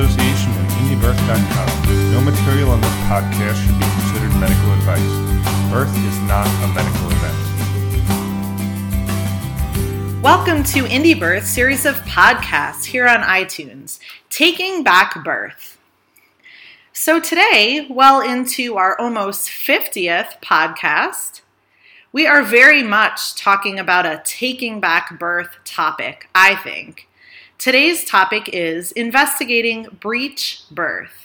association with IndieBirth.com. No material on this podcast should be considered medical advice. Birth is not a medical event. Welcome to Indie Birth series of podcasts here on iTunes, Taking Back Birth. So today, well into our almost 50th podcast, we are very much talking about a taking back birth topic, I think. Today's topic is investigating breech birth.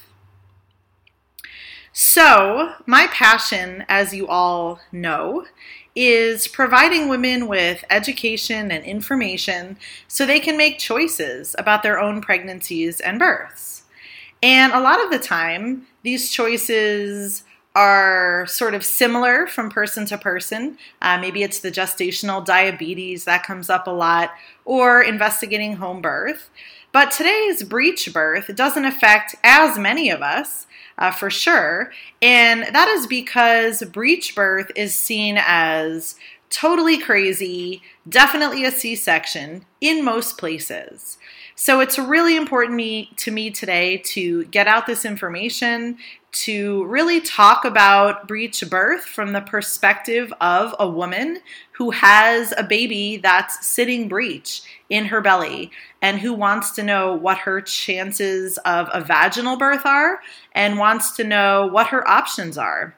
So, my passion, as you all know, is providing women with education and information so they can make choices about their own pregnancies and births. And a lot of the time, these choices are sort of similar from person to person. Maybe it's the gestational diabetes that comes up a lot, or investigating home birth. But today's breech birth doesn't affect as many of us, for sure. And that is because breech birth is seen as totally crazy, definitely a C-section in most places. So it's really important to me today to get out this information, to really talk about breech birth from the perspective of a woman who has a baby that's sitting breech in her belly and who wants to know what her chances of a vaginal birth are and wants to know what her options are.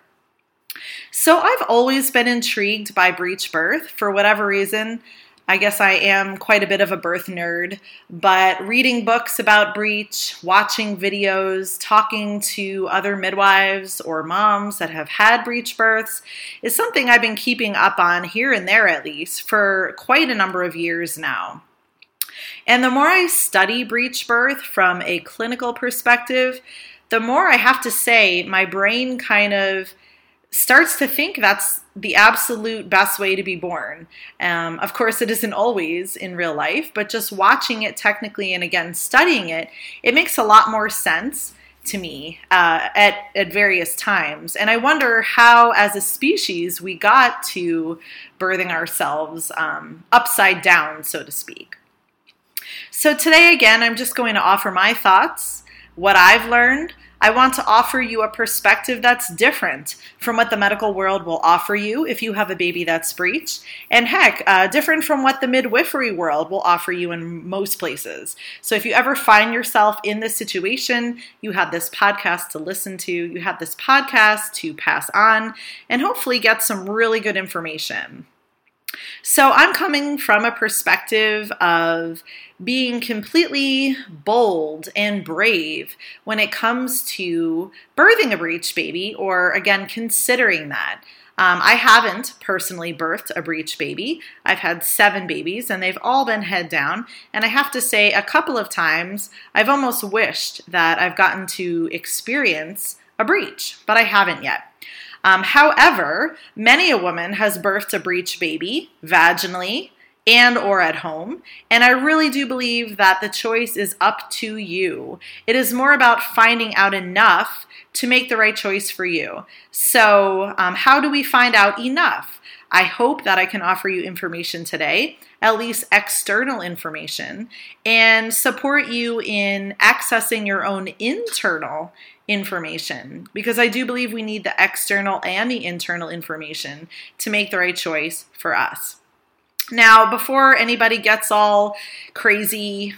So I've always been intrigued by breech birth for whatever reason. I guess I am quite a bit of a birth nerd, but reading books about breech, watching videos, talking to other midwives or moms that have had breech births is something I've been keeping up on here and there at least for quite a number of years now. And the more I study breech birth from a clinical perspective, the more I have to say my brain kind of starts to think that's the absolute best way to be born. Of course, it isn't always in real life, but just watching it technically and again studying it, it makes a lot more sense to me at various times. And I wonder how, as a species, we got to birthing ourselves upside down, so to speak. So today, again, I'm just going to offer my thoughts, what I've learned. I want to offer you a perspective that's different from what the medical world will offer you if you have a baby that's breech, and heck, different from what the midwifery world will offer you in most places. So if you ever find yourself in this situation, you have this podcast to listen to, you have this podcast to pass on, and hopefully get some really good information. So I'm coming from a perspective of being completely bold and brave when it comes to birthing a breech baby, or again, considering that. I haven't personally birthed a breech baby. I've had 7 babies and they've all been head down. And I have to say a couple of times I've almost wished that I've gotten to experience a breech, but I haven't yet. However, many a woman has birthed a breech baby vaginally and or at home, and I really do believe that the choice is up to you. It is more about finding out enough to make the right choice for you. So how do we find out enough? I hope that I can offer you information today, at least external information, and support you in accessing your own internal information, because I do believe we need the external and the internal information to make the right choice for us. Now, before anybody gets all crazy,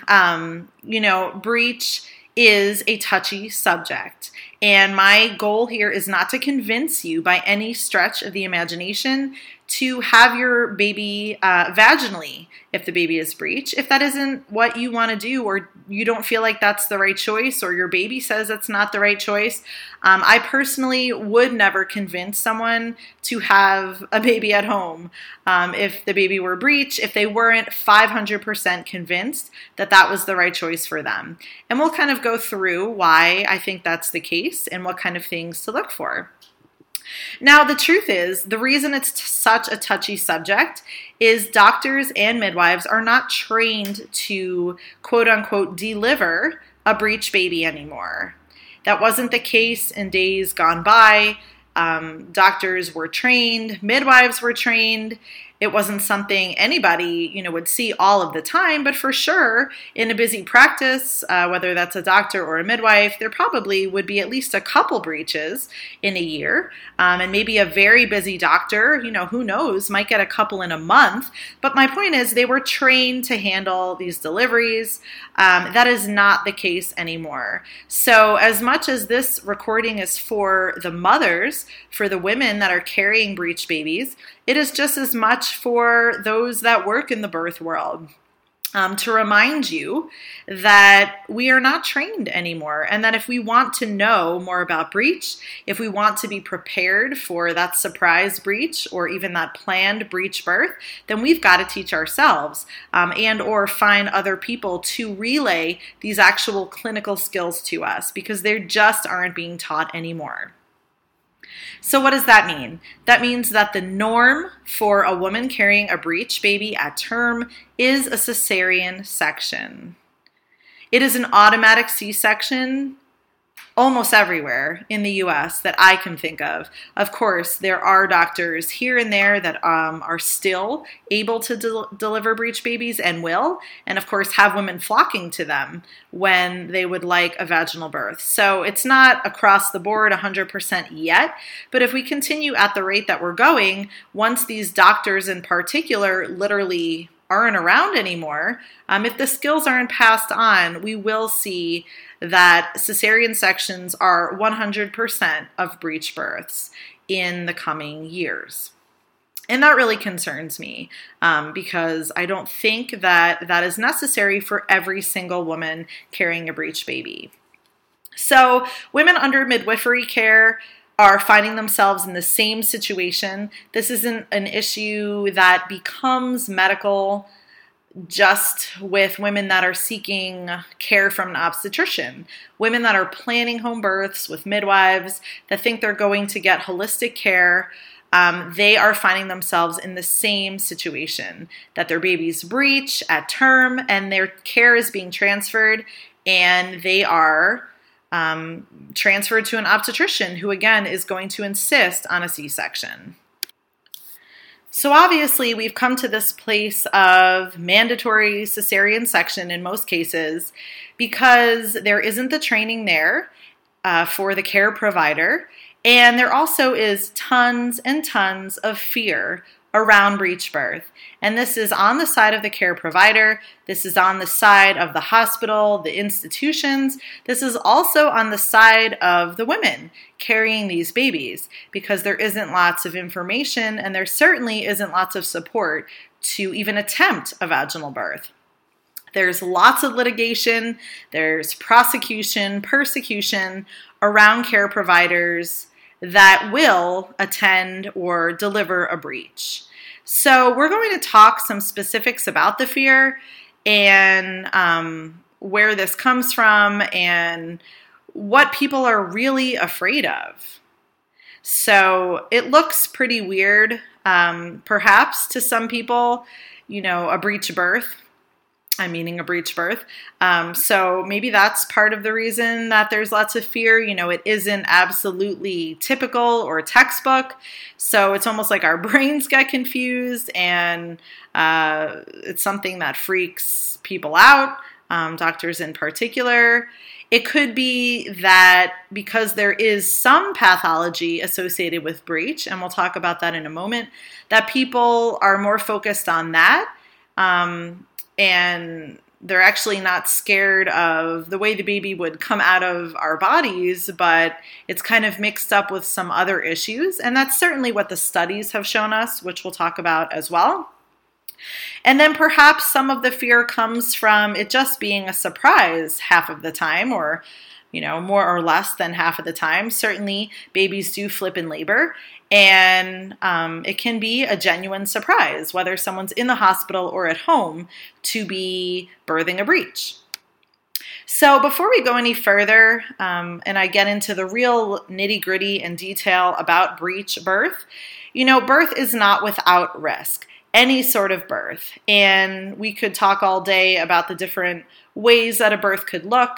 breech is a touchy subject. And my goal here is not to convince you by any stretch of the imagination to have your baby vaginally if the baby is breech. If that isn't what you want to do, or you don't feel like that's the right choice, or your baby says it's not the right choice, I personally would never convince someone to have a baby at home if the baby were breech, if they weren't 500% convinced that that was the right choice for them. And we'll kind of go through why I think that's the case and what kind of things to look for. Now, the truth is, the reason it's such a touchy subject is doctors and midwives are not trained to, quote unquote, deliver a breech baby anymore. That wasn't the case in days gone by. Doctors were trained, midwives were trained, It wasn't something anybody, would see all of the time, but for sure, in a busy practice, whether that's a doctor or a midwife, there probably would be at least a couple breaches in a year. And maybe a very busy doctor, who knows, might get a couple in a month. But my point is, they were trained to handle these deliveries. That is not the case anymore. So as much as this recording is for the mothers, for the women that are carrying breech babies, it is just as much for those that work in the birth world. To remind you that we are not trained anymore, and that if we want to know more about breech, if we want to be prepared for that surprise breech or even that planned breech birth, then we've got to teach ourselves and or find other people to relay these actual clinical skills to us, because they just aren't being taught anymore. So what does that mean? That means that the norm for a woman carrying a breech baby at term is a cesarean section. It is an automatic C-section almost everywhere in the U.S. that I can think of. Of course, there are doctors here and there that are still able to deliver breech babies and will, and of course have women flocking to them when they would like a vaginal birth. So it's not across the board 100% yet, but if we continue at the rate that we're going, once these doctors in particular literally aren't around anymore, if the skills aren't passed on, we will see that cesarean sections are 100% of breech births in the coming years. And that really concerns me because I don't think that that is necessary for every single woman carrying a breech baby. So women under midwifery care are finding themselves in the same situation. This isn't an issue that becomes medical just with women that are seeking care from an obstetrician. Women that are planning home births with midwives that think they're going to get holistic care, they are finding themselves in the same situation, that their babies breech at term and their care is being transferred, and they are transferred to an obstetrician who, again, is going to insist on a C-section. So obviously, we've come to this place of mandatory cesarean section in most cases because there isn't the training there for the care provider, and there also is tons and tons of fear around breech birth. And this is on the side of the care provider. This is on the side of the hospital, the institutions. This is also on the side of the women carrying these babies, because there isn't lots of information and there certainly isn't lots of support to even attempt a vaginal birth. There's lots of litigation, there's prosecution, persecution around care providers that will attend or deliver a breech. So we're going to talk some specifics about the fear and where this comes from and what people are really afraid of. So it looks pretty weird, perhaps to some people, a breech birth. I'm meaning a breech birth. So maybe that's part of the reason that there's lots of fear. It isn't absolutely typical or textbook. So it's almost like our brains get confused, and it's something that freaks people out, doctors in particular. It could be that because there is some pathology associated with breech, and we'll talk about that in a moment, that people are more focused on that. And they're actually not scared of the way the baby would come out of our bodies, but it's kind of mixed up with some other issues. And that's certainly what the studies have shown us, which we'll talk about as well. And then perhaps some of the fear comes from it just being a surprise half of the time, or, more or less than half of the time. Certainly babies do flip in labor. And it can be a genuine surprise, whether someone's in the hospital or at home, to be birthing a breech. So before we go any further, and I get into the real nitty-gritty and detail about breech birth, birth is not without risk. Any sort of birth. And we could talk all day about the different ways that a birth could look.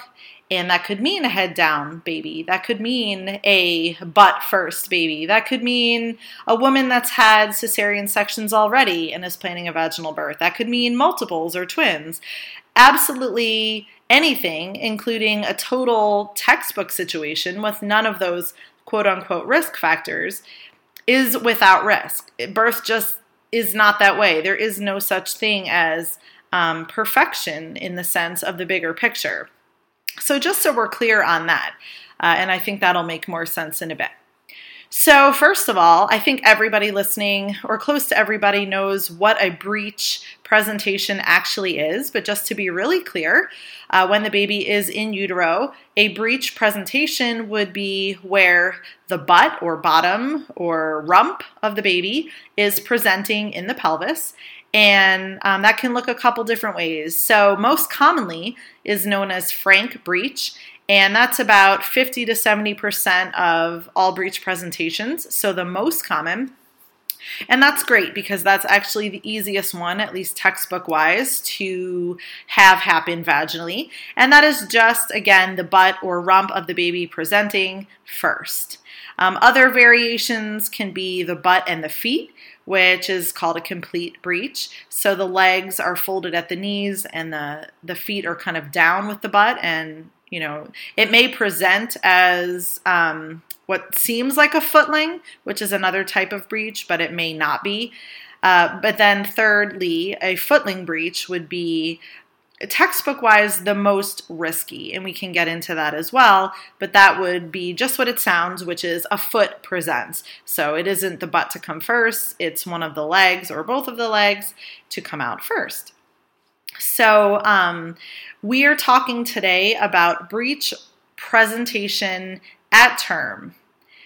And that could mean a head down baby. That could mean a butt first baby. That could mean a woman that's had cesarean sections already and is planning a vaginal birth. That could mean multiples or twins. Absolutely anything, including a total textbook situation with none of those quote unquote risk factors, is without risk. Birth just is not that way. There is no such thing as perfection in the sense of the bigger picture. So just so we're clear on that, and I think that'll make more sense in a bit. So first of all, I think everybody listening, or close to everybody, knows what a breech presentation actually is. But just to be really clear, when the baby is in utero, a breech presentation would be where the butt or bottom or rump of the baby is presenting in the pelvis. And that can look a couple different ways. So most commonly is known as frank breech. And that's about 50 to 70% of all breech presentations. So the most common. And that's great because that's actually the easiest one, at least textbook wise, to have happen vaginally. And that is just, again, the butt or rump of the baby presenting first. Other variations can be the butt and the feet, which is called a complete breech. So the legs are folded at the knees and the feet are kind of down with the butt. And, you know, it may present as what seems like a footling, which is another type of breech, but it may not be. But then thirdly, a footling breech would be textbook-wise the most risky, and we can get into that as well, but that would be just what it sounds, which is a foot presents. So it isn't the butt to come first, it's one of the legs or both of the legs to come out first. So we are talking today about breech presentation at term.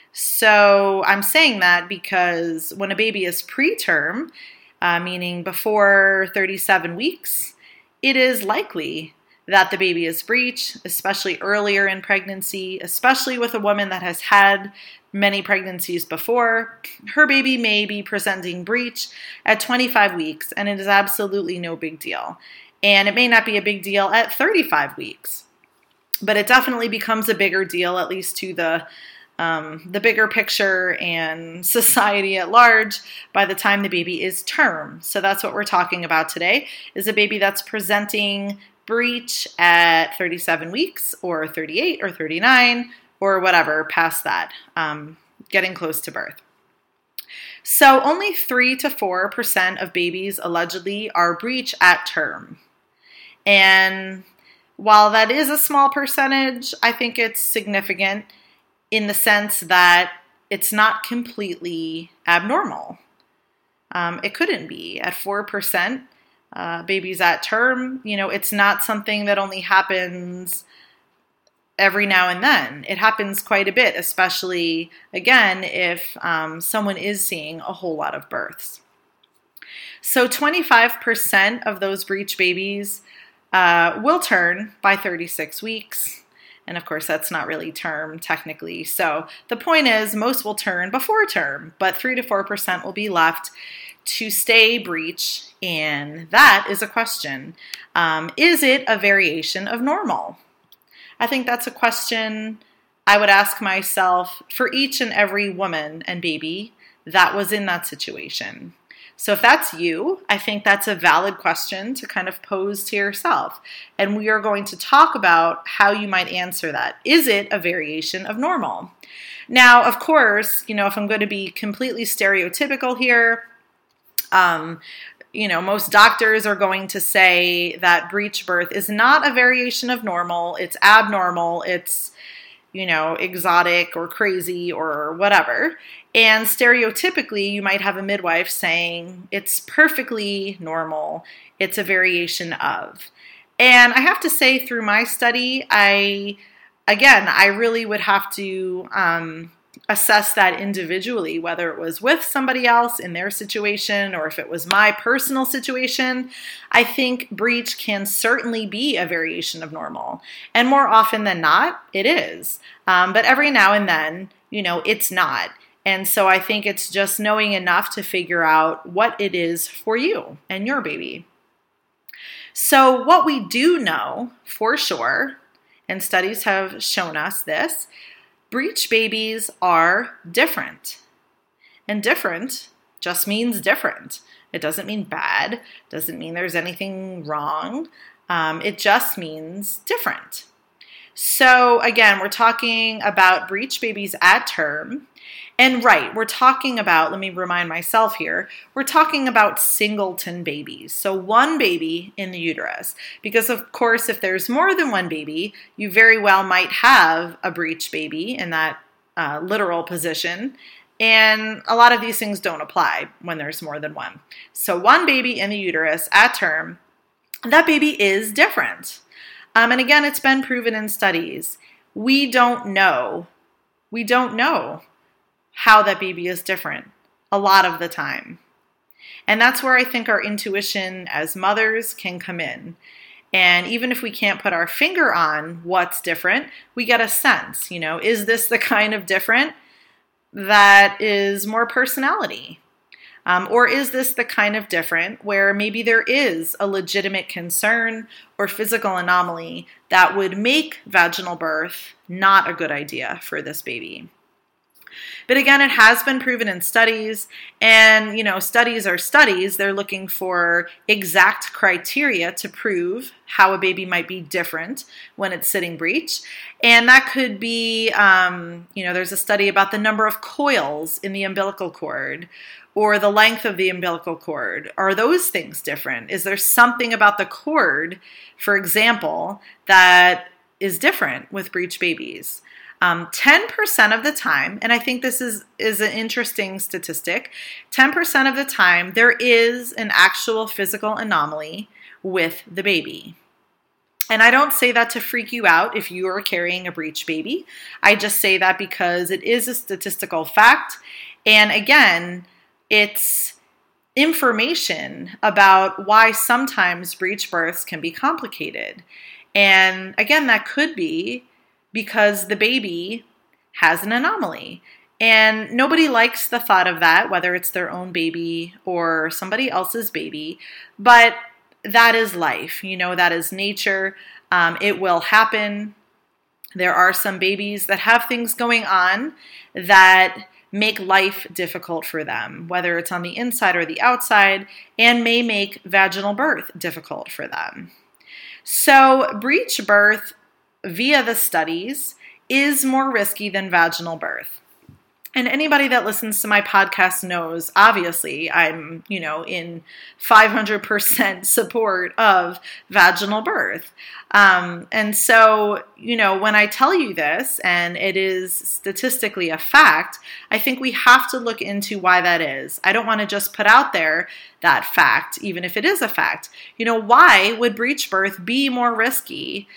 So I'm saying that because when a baby is preterm, meaning before 37 weeks, it is likely that the baby is breech, especially earlier in pregnancy, especially with a woman that has had many pregnancies before. Her baby may be presenting breech at 25 weeks, and it is absolutely no big deal. And it may not be a big deal at 35 weeks, but it definitely becomes a bigger deal, at least to the bigger picture and society at large by the time the baby is term. So that's what we're talking about today, is a baby that's presenting breech at 37 weeks or 38 or 39 or whatever past that, getting close to birth. So only 3 to 4% of babies allegedly are breech at term. And while that is a small percentage, I think it's significant in the sense that it's not completely abnormal. It couldn't be. At 4%, babies at term, it's not something that only happens every now and then. It happens quite a bit, especially, again, if someone is seeing a whole lot of births. So 25% of those breech babies will turn by 36 weeks. And of course, that's not really term technically. So the point is most will turn before term, but 3 to 4% will be left to stay breech. And that is a question. Is it a variation of normal? I think that's a question I would ask myself for each and every woman and baby that was in that situation. So if that's you, I think that's a valid question to kind of pose to yourself. And we are going to talk about how you might answer that. Is it a variation of normal? Now, of course, if I'm going to be completely stereotypical here, most doctors are going to say that breech birth is not a variation of normal. It's abnormal. It's, exotic or crazy or whatever. And stereotypically, you might have a midwife saying it's perfectly normal. It's a variation of. And I have to say, through my study, I really would have to assess that individually, whether it was with somebody else in their situation or if it was my personal situation. I think breech can certainly be a variation of normal. And more often than not, it is. But every now and then, it's not. And so I think it's just knowing enough to figure out what it is for you and your baby. So what we do know for sure, and studies have shown us this, breech babies are different. And different just means different. It doesn't mean bad, doesn't mean there's anything wrong. It just means different. So again, we're talking about breech babies at term. And right, we're talking about, let me remind myself here, we're talking about singleton babies. So one baby in the uterus. Because of course, if there's more than one baby, you very well might have a breech baby in that literal position. And a lot of these things don't apply when there's more than one. So one baby in the uterus at term, that baby is different. And again, it's been proven in studies. We don't know how that baby is different a lot of the time. And that's where I think our intuition as mothers can come in. And even if we can't put our finger on what's different, we get a sense, is this the kind of different that is more personality? Or is this the kind of different where maybe there is a legitimate concern or physical anomaly that would make vaginal birth not a good idea for this baby? But again, it has been proven in studies, and studies are studies. They're looking for exact criteria to prove how a baby might be different when it's sitting breech. And that could be, there's a study about the number of coils in the umbilical cord, or the length of the umbilical cord. Are those things different? Is there something about the cord, for example, that is different with breech babies? 10% of the time, and I think this is an interesting statistic, 10% of the time there is an actual physical anomaly with the baby. And I don't say that to freak you out if you are carrying a breech baby. I just say that because it is a statistical fact. And again, it's information about why sometimes breech births can be complicated. And again, that could be because the baby has an anomaly. And nobody likes the thought of that, whether it's their own baby or somebody else's baby. But that is life. That is nature. It will happen. There are some babies that have things going on that make life difficult for them, whether it's on the inside or the outside, and may make vaginal birth difficult for them. So breech birth via the studies is more risky than vaginal birth. And anybody that listens to my podcast knows, obviously, I'm, in 500% support of vaginal birth. And so, when I tell you this, and it is statistically a fact, I think we have to look into why that is. I don't want to just put out there that fact, even if it is a fact. Why would breech birth be more risky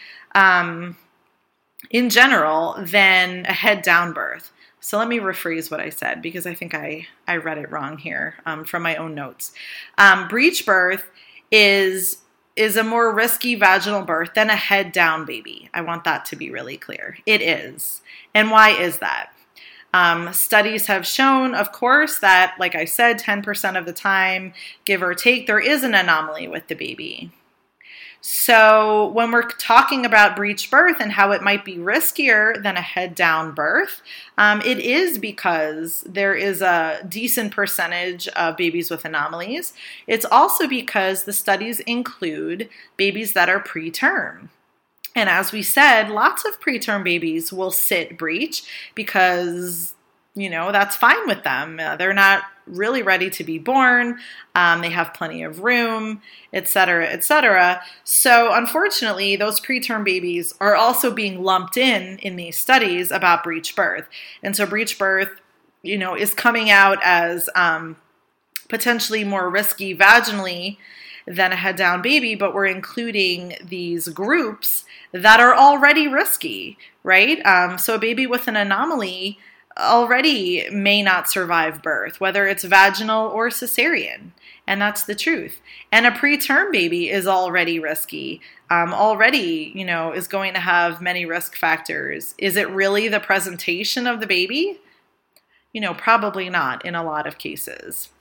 in general than a head down birth? So let me rephrase what I said, because I think I read it wrong here from my own notes. Breech birth is a more risky vaginal birth than a head down baby. I want that to be really clear. It is. And why is that? Studies have shown, of course, that, like I said, 10% of the time, give or take, there is an anomaly with the baby. So when we're talking about breech birth and how it might be riskier than a head down birth, it is because there is a decent percentage of babies with anomalies. It's also because the studies include babies that are preterm. And as we said, lots of preterm babies will sit breech because, that's fine with them. They're not really ready to be born. They have plenty of room, et cetera, et cetera. So unfortunately, those preterm babies are also being lumped in these studies about breech birth. And so breech birth, is coming out as potentially more risky vaginally than a head down baby, but we're including these groups that are already risky, right? So a baby with an anomaly already may not survive birth, whether it's vaginal or cesarean. And that's the truth. And a preterm baby is already risky, is going to have many risk factors. Is it really the presentation of the baby? Probably not in a lot of cases.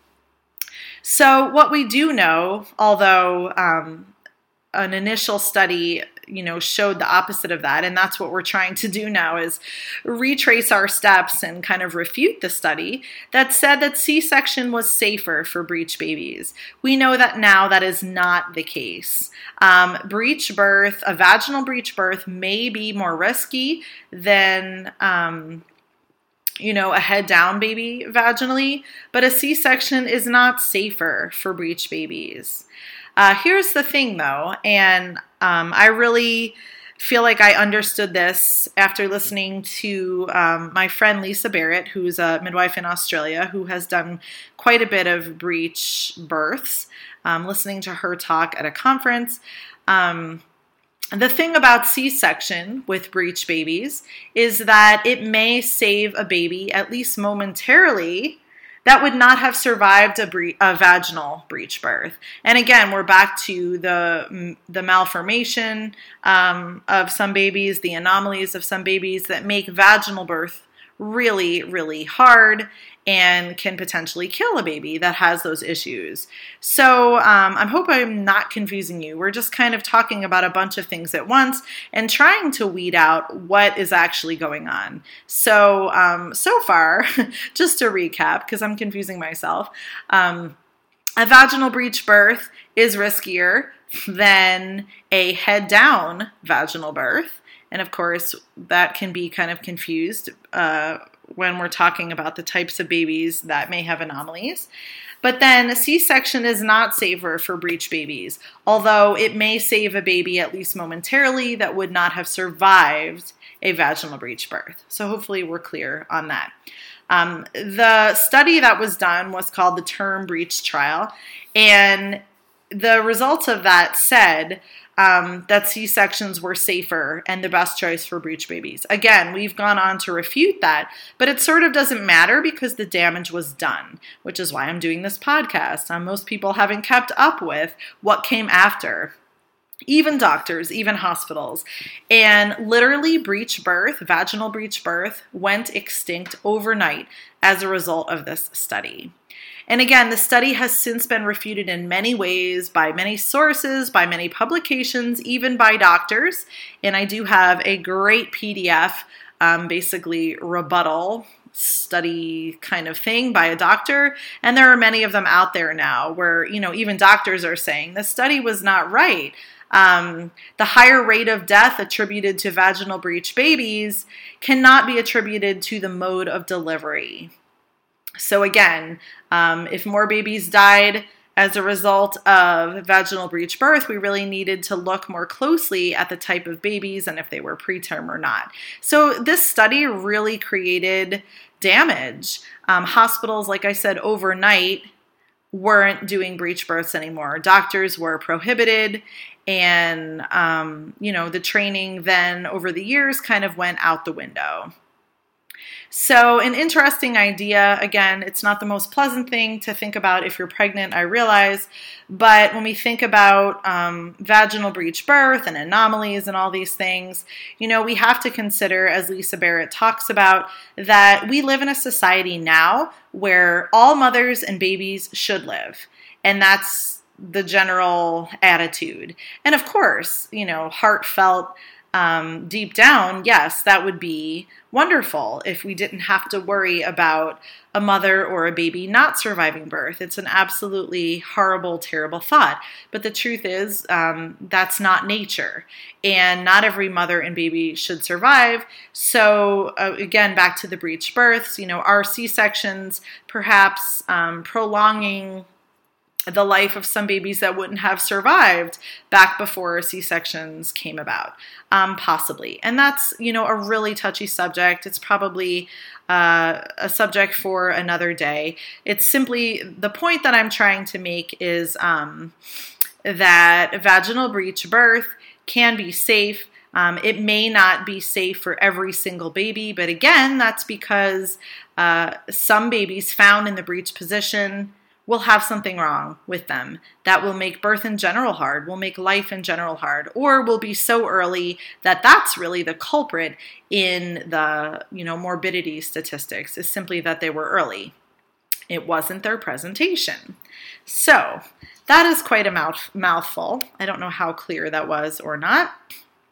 So what we do know, although an initial study, showed the opposite of that. And that's what we're trying to do now, is retrace our steps and kind of refute the study that said that C-section was safer for breech babies. We know that now that is not the case. Breech birth, a vaginal breech birth, may be more risky than a head down baby vaginally, but a C-section is not safer for breech babies. Here's the thing though, and I really feel like I understood this after listening to my friend Lisa Barrett, who's a midwife in Australia, who has done quite a bit of breech births, listening to her talk at a conference. The thing about C-section with breech babies is that it may save a baby, at least momentarily, that would not have survived a vaginal breech birth. And again, we're back to the malformation of some babies, the anomalies of some babies that make vaginal birth really, really hard and can potentially kill a baby that has those issues. So I hope I'm not confusing you. We're just kind of talking about a bunch of things at once and trying to weed out what is actually going on. So far, just to recap, because I'm confusing myself, a vaginal breech birth is riskier than a head down vaginal birth. And of course, that can be kind of confused when we're talking about the types of babies that may have anomalies. But then a C-section is not safer for breech babies, although it may save a baby, at least momentarily, that would not have survived a vaginal breech birth. So hopefully we're clear on that. The study that was done was called the Term Breech Trial, and the results of that said that C-sections were safer and the best choice for breech babies. Again, we've gone on to refute that, but it sort of doesn't matter because the damage was done, which is why I'm doing this podcast. Most people haven't kept up with what came after. Even doctors, even hospitals. And literally breech birth, vaginal breech birth, went extinct overnight as a result of this study. And again, the study has since been refuted in many ways by many sources, by many publications, even by doctors. And I do have a great PDF, basically rebuttal study kind of thing by a doctor. And there are many of them out there now where, even doctors are saying the study was not right. The higher rate of death attributed to vaginal breech babies cannot be attributed to the mode of delivery. So again, if more babies died as a result of vaginal breech birth, we really needed to look more closely at the type of babies and if they were preterm or not. So this study really created damage. Hospitals, like I said, overnight weren't doing breech births anymore. Doctors were prohibited, and the training then over the years kind of went out the window. So an interesting idea. Again, it's not the most pleasant thing to think about if you're pregnant, I realize, but when we think about vaginal breech birth and anomalies and all these things, we have to consider, as Lisa Barrett talks about, that we live in a society now where all mothers and babies should live. And that's the general attitude. And of course, heartfelt, deep down, yes, that would be wonderful if we didn't have to worry about a mother or a baby not surviving birth. It's an absolutely horrible, terrible thought. But the truth is, that's not nature. And not every mother and baby should survive. So again, back to the breech births, our C-sections perhaps prolonging the life of some babies that wouldn't have survived back before C-sections came about, possibly. And that's, a really touchy subject. It's probably a subject for another day. It's simply, the point that I'm trying to make is that vaginal breech birth can be safe. It may not be safe for every single baby, but again, that's because some babies found in the breech position will have something wrong with them that will make birth in general hard, will make life in general hard, or will be so early that that's really the culprit in the, morbidity statistics, is simply that they were early. It wasn't their presentation. So that is quite a mouthful. I don't know how clear that was or not.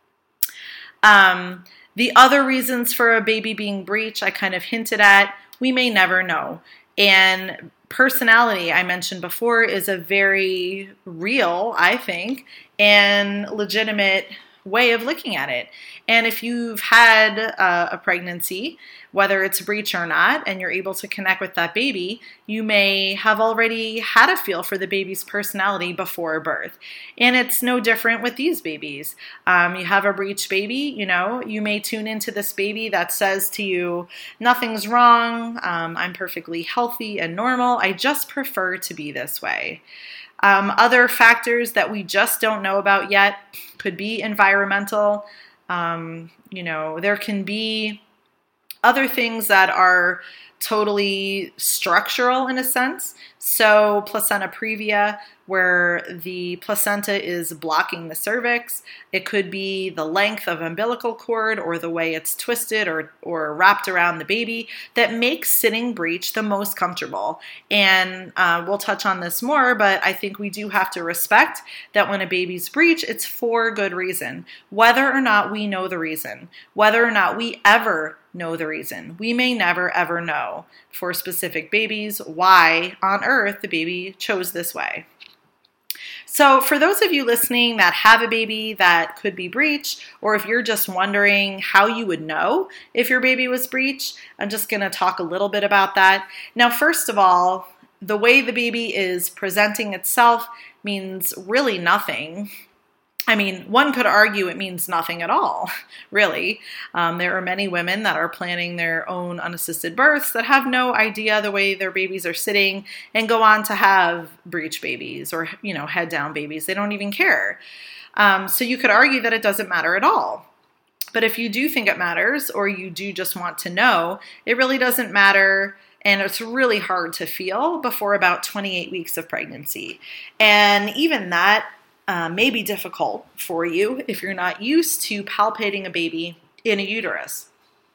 The other reasons for a baby being breech, I kind of hinted at, we may never know. And personality, I mentioned before, is a very real, I think, and legitimate way of looking at it. And if you've had a pregnancy, whether it's a breech or not, and you're able to connect with that baby, you may have already had a feel for the baby's personality before birth. And it's no different with these babies. You have a breech baby, you may tune into this baby that says to you, nothing's wrong, I'm perfectly healthy and normal, I just prefer to be this way. Other factors that we just don't know about yet could be environmental. There can be other things that are totally structural in a sense. So placenta previa, where the placenta is blocking the cervix. It could be the length of umbilical cord or the way it's twisted or wrapped around the baby that makes sitting breech the most comfortable. And we'll touch on this more, but I think we do have to respect that when a baby's breech, it's for good reason. Whether or not we know the reason, whether or not we ever know the reason. We may never ever know for specific babies why on earth the baby chose this way. So for those of you listening that have a baby that could be breech, or if you're just wondering how you would know if your baby was breech, I'm just going to talk a little bit about that. Now, first of all, the way the baby is presenting itself means really nothing. I mean, one could argue it means nothing at all, really. There are many women that are planning their own unassisted births that have no idea the way their babies are sitting and go on to have breech babies or, head down babies. They don't even care. So you could argue that it doesn't matter at all. But if you do think it matters or you do just want to know, it really doesn't matter. And it's really hard to feel before about 28 weeks of pregnancy. And even that may be difficult for you if you're not used to palpating a baby in a uterus.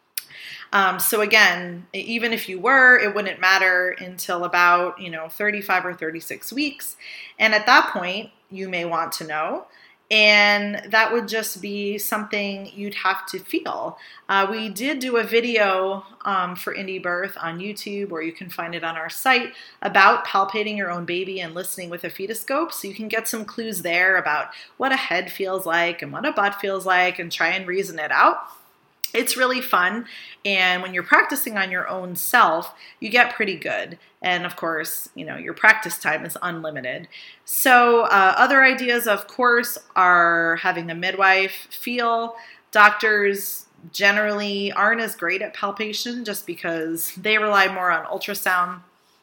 So again, even if you were, it wouldn't matter until about, 35 or 36 weeks. And at that point, you may want to know. And that would just be something you'd have to feel. We did do a video for Indie Birth on YouTube, or you can find it on our site, about palpating your own baby and listening with a fetoscope. So you can get some clues there about what a head feels like and what a butt feels like and try and reason it out. It's really fun, and when you're practicing on your own self, you get pretty good. And of course, your practice time is unlimited. So other ideas, of course, are having a midwife feel. Doctors generally aren't as great at palpation just because they rely more on ultrasound.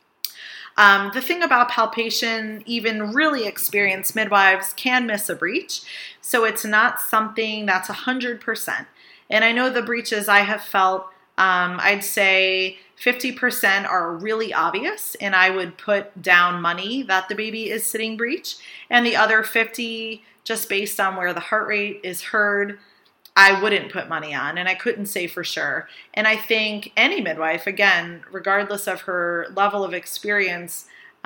The thing about palpation, even really experienced midwives can miss a breech, so it's not something that's 100%. And I know the breeches I have felt, I'd say 50% are really obvious, and I would put down money that the baby is sitting breech. And the other 50, just based on where the heart rate is heard, I wouldn't put money on, and I couldn't say for sure. And I think any midwife, again, regardless of her level of experience,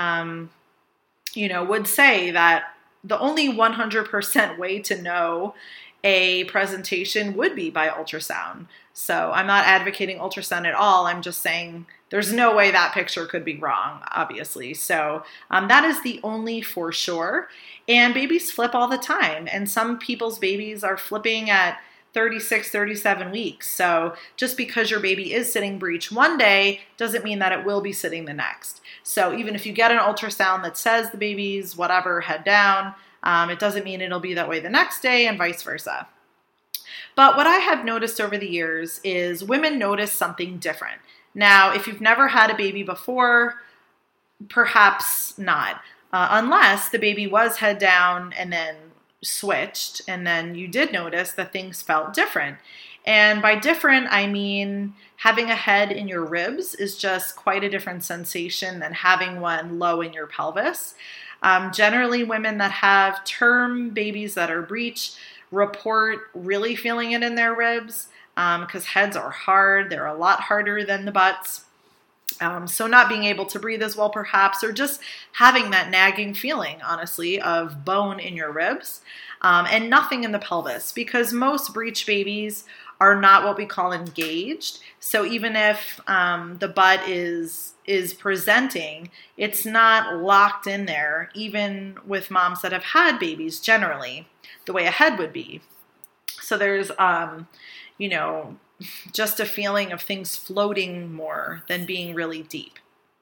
would say that the only 100% way to know a presentation would be by ultrasound. So I'm not advocating ultrasound at all. I'm just saying there's no way that picture could be wrong, obviously. So that is the only for sure. And babies flip all the time. And some people's babies are flipping at 36, 37 weeks. So just because your baby is sitting breech one day doesn't mean that it will be sitting the next. So even if you get an ultrasound that says the baby's whatever, head down, it doesn't mean it'll be that way the next day and vice versa. But what I have noticed over the years is women notice something different. Now, if you've never had a baby before, perhaps not, unless the baby was head down and then switched, and then you did notice that things felt different. And by different, I mean having a head in your ribs is just quite a different sensation than having one low in your pelvis. Generally, women that have term babies that are breech report really feeling it in their ribs because heads are hard. They're a lot harder than the butts. So not being able to breathe as well, perhaps, or just having that nagging feeling, honestly, of bone in your ribs, and nothing in the pelvis, because most breech babies are not what we call engaged. So even if the butt is presenting, it's not locked in there, even with moms that have had babies generally, the way a head would be. So there's, just a feeling of things floating more than being really deep.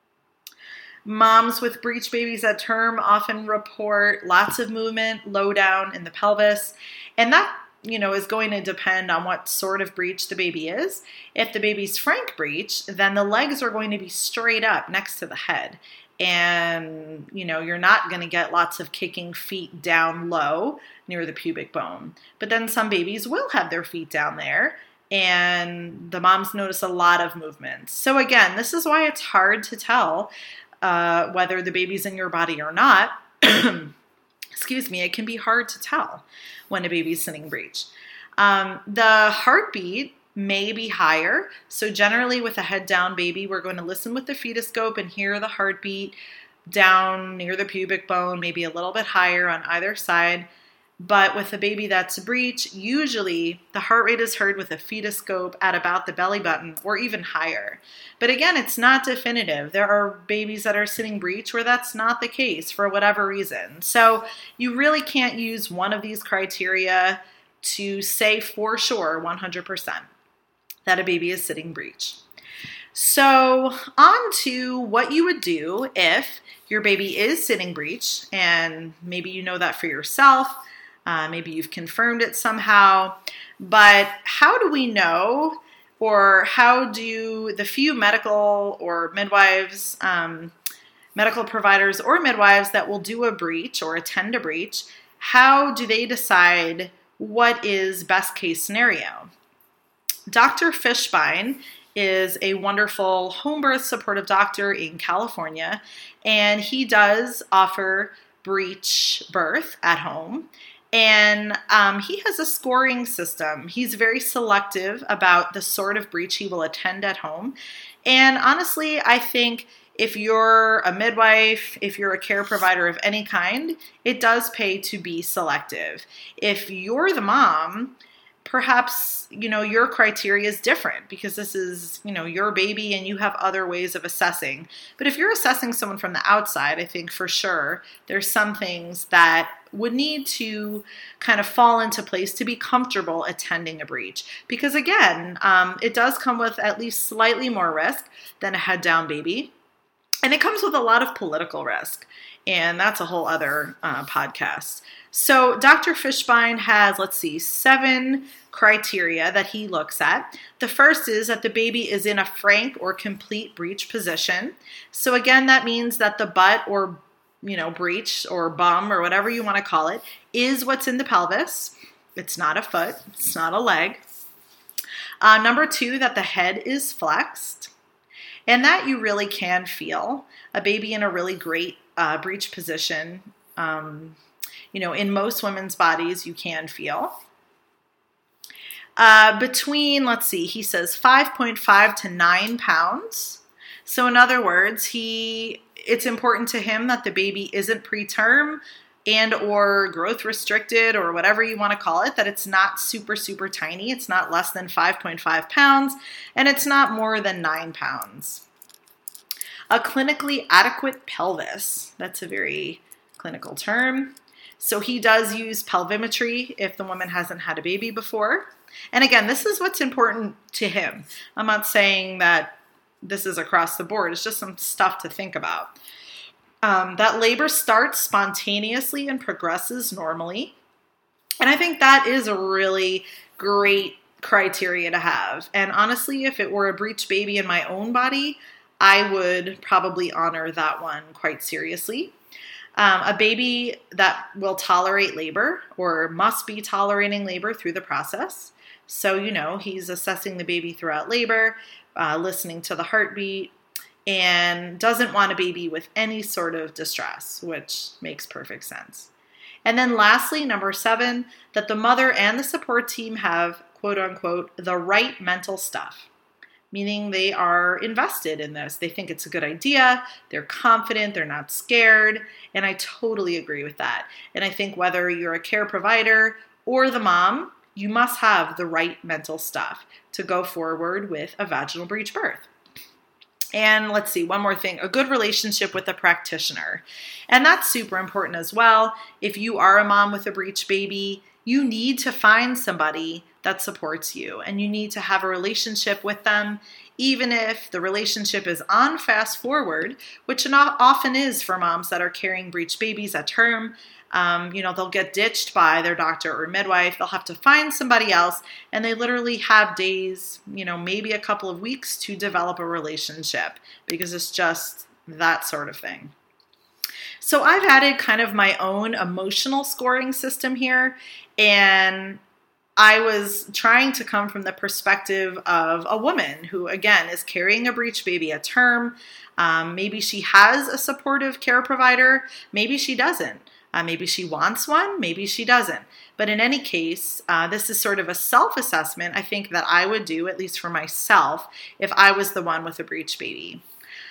Moms with breech babies at term often report lots of movement, low down in the pelvis, and that is going to depend on what sort of breech the baby is. If the baby's frank breech, then the legs are going to be straight up next to the head. And, you're not going to get lots of kicking feet down low near the pubic bone. But then some babies will have their feet down there, and the moms notice a lot of movement. So again, this is why it's hard to tell whether the baby's in your body or not. Excuse me, it can be hard to tell when a baby's sitting breech. The heartbeat may be higher. So generally with a head down baby, we're going to listen with the fetoscope and hear the heartbeat down near the pubic bone, maybe a little bit higher on either side. But with a baby that's breech, usually the heart rate is heard with a fetoscope at about the belly button or even higher. But again, it's not definitive. There are babies that are sitting breech where that's not the case for whatever reason. So you really can't use one of these criteria to say for sure 100% that a baby is sitting breech. So on to what you would do if your baby is sitting breech, and maybe you know that for yourself. Maybe you've confirmed it somehow, but how do we know, or how do the few medical or midwives, medical providers or midwives that will do a breech or attend a breech, how do they decide what is best case scenario? Dr. Fishbein is a wonderful home birth supportive doctor in California, and he does offer breech birth at home. And he has a scoring system. He's very selective about the sort of breech he will attend at home. And honestly, I think if you're a midwife, if you're a care provider of any kind, it does pay to be selective. If you're the mom, perhaps, your criteria is different because this is, your baby and you have other ways of assessing. But if you're assessing someone from the outside, I think for sure there's some things that would need to kind of fall into place to be comfortable attending a breech. Because again, it does come with at least slightly more risk than a head down baby. And it comes with a lot of political risk. And that's a whole other podcast. So Dr. Fishbein has, 7 criteria that he looks at. The first is that the baby is in a frank or complete breech position. So again, that means that the butt or breech or bum or whatever you want to call it is what's in the pelvis. It's not a foot. It's not a leg. Number 2, that the head is flexed. And that you really can feel a baby in a really great breech position. In most women's bodies, you can feel. Between, he says 5.5 to 9 pounds. So in other words, it's important to him that the baby isn't preterm and or growth restricted or whatever you want to call it, that it's not super, super tiny. It's not less than 5.5 pounds, and it's not more than 9 pounds. A clinically adequate pelvis. That's a very clinical term. So he does use pelvimetry if the woman hasn't had a baby before. And again, this is what's important to him. I'm not saying that this is across the board. It's just some stuff to think about. That labor starts spontaneously and progresses normally. And I think that is a really great criteria to have. And honestly, if it were a breech baby in my own body, I would probably honor that one quite seriously. A baby that will tolerate labor or must be tolerating labor through the process. So, he's assessing the baby throughout labor, listening to the heartbeat, and doesn't want a baby with any sort of distress, which makes perfect sense. And then lastly, number 7, that the mother and the support team have, quote unquote, the right mental stuff. meaning they are invested in this. They think it's a good idea. They're confident. They're not scared. And I totally agree with that. And I think whether you're a care provider or the mom, you must have the right mental stuff to go forward with a vaginal breech birth. And let's see, one more thing, a good relationship with a practitioner. And that's super important as well. If you are a mom with a breech baby, you need to find somebody that supports you, and you need to have a relationship with them, even if the relationship is on fast forward, which often is for moms that are carrying breech babies at term. They'll get ditched by their doctor or midwife. They'll have to find somebody else, and they literally have days, maybe a couple of weeks to develop a relationship, because it's just that sort of thing. So I've added kind of my own emotional scoring system here, and I was trying to come from the perspective of a woman who, again, is carrying a breech baby at term. Maybe she has a supportive care provider. Maybe she doesn't. Maybe she wants one, maybe she doesn't. But in any case, this is sort of a self-assessment I think that I would do, at least for myself, if I was the one with a breech baby.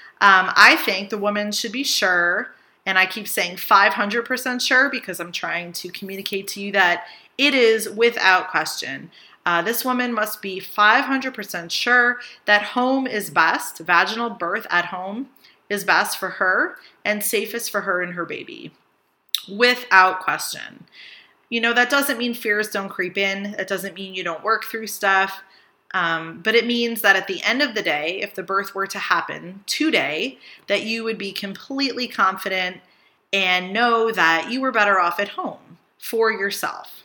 I think the woman should be sure, and I keep saying 500% sure because I'm trying to communicate to you that it is without question. This woman must be 500% sure that home is best, vaginal birth at home is best for her and safest for her and her baby. Without question. That doesn't mean fears don't creep in. It doesn't mean you don't work through stuff. But it means that at the end of the day, if the birth were to happen today, that you would be completely confident and know that you were better off at home for yourself.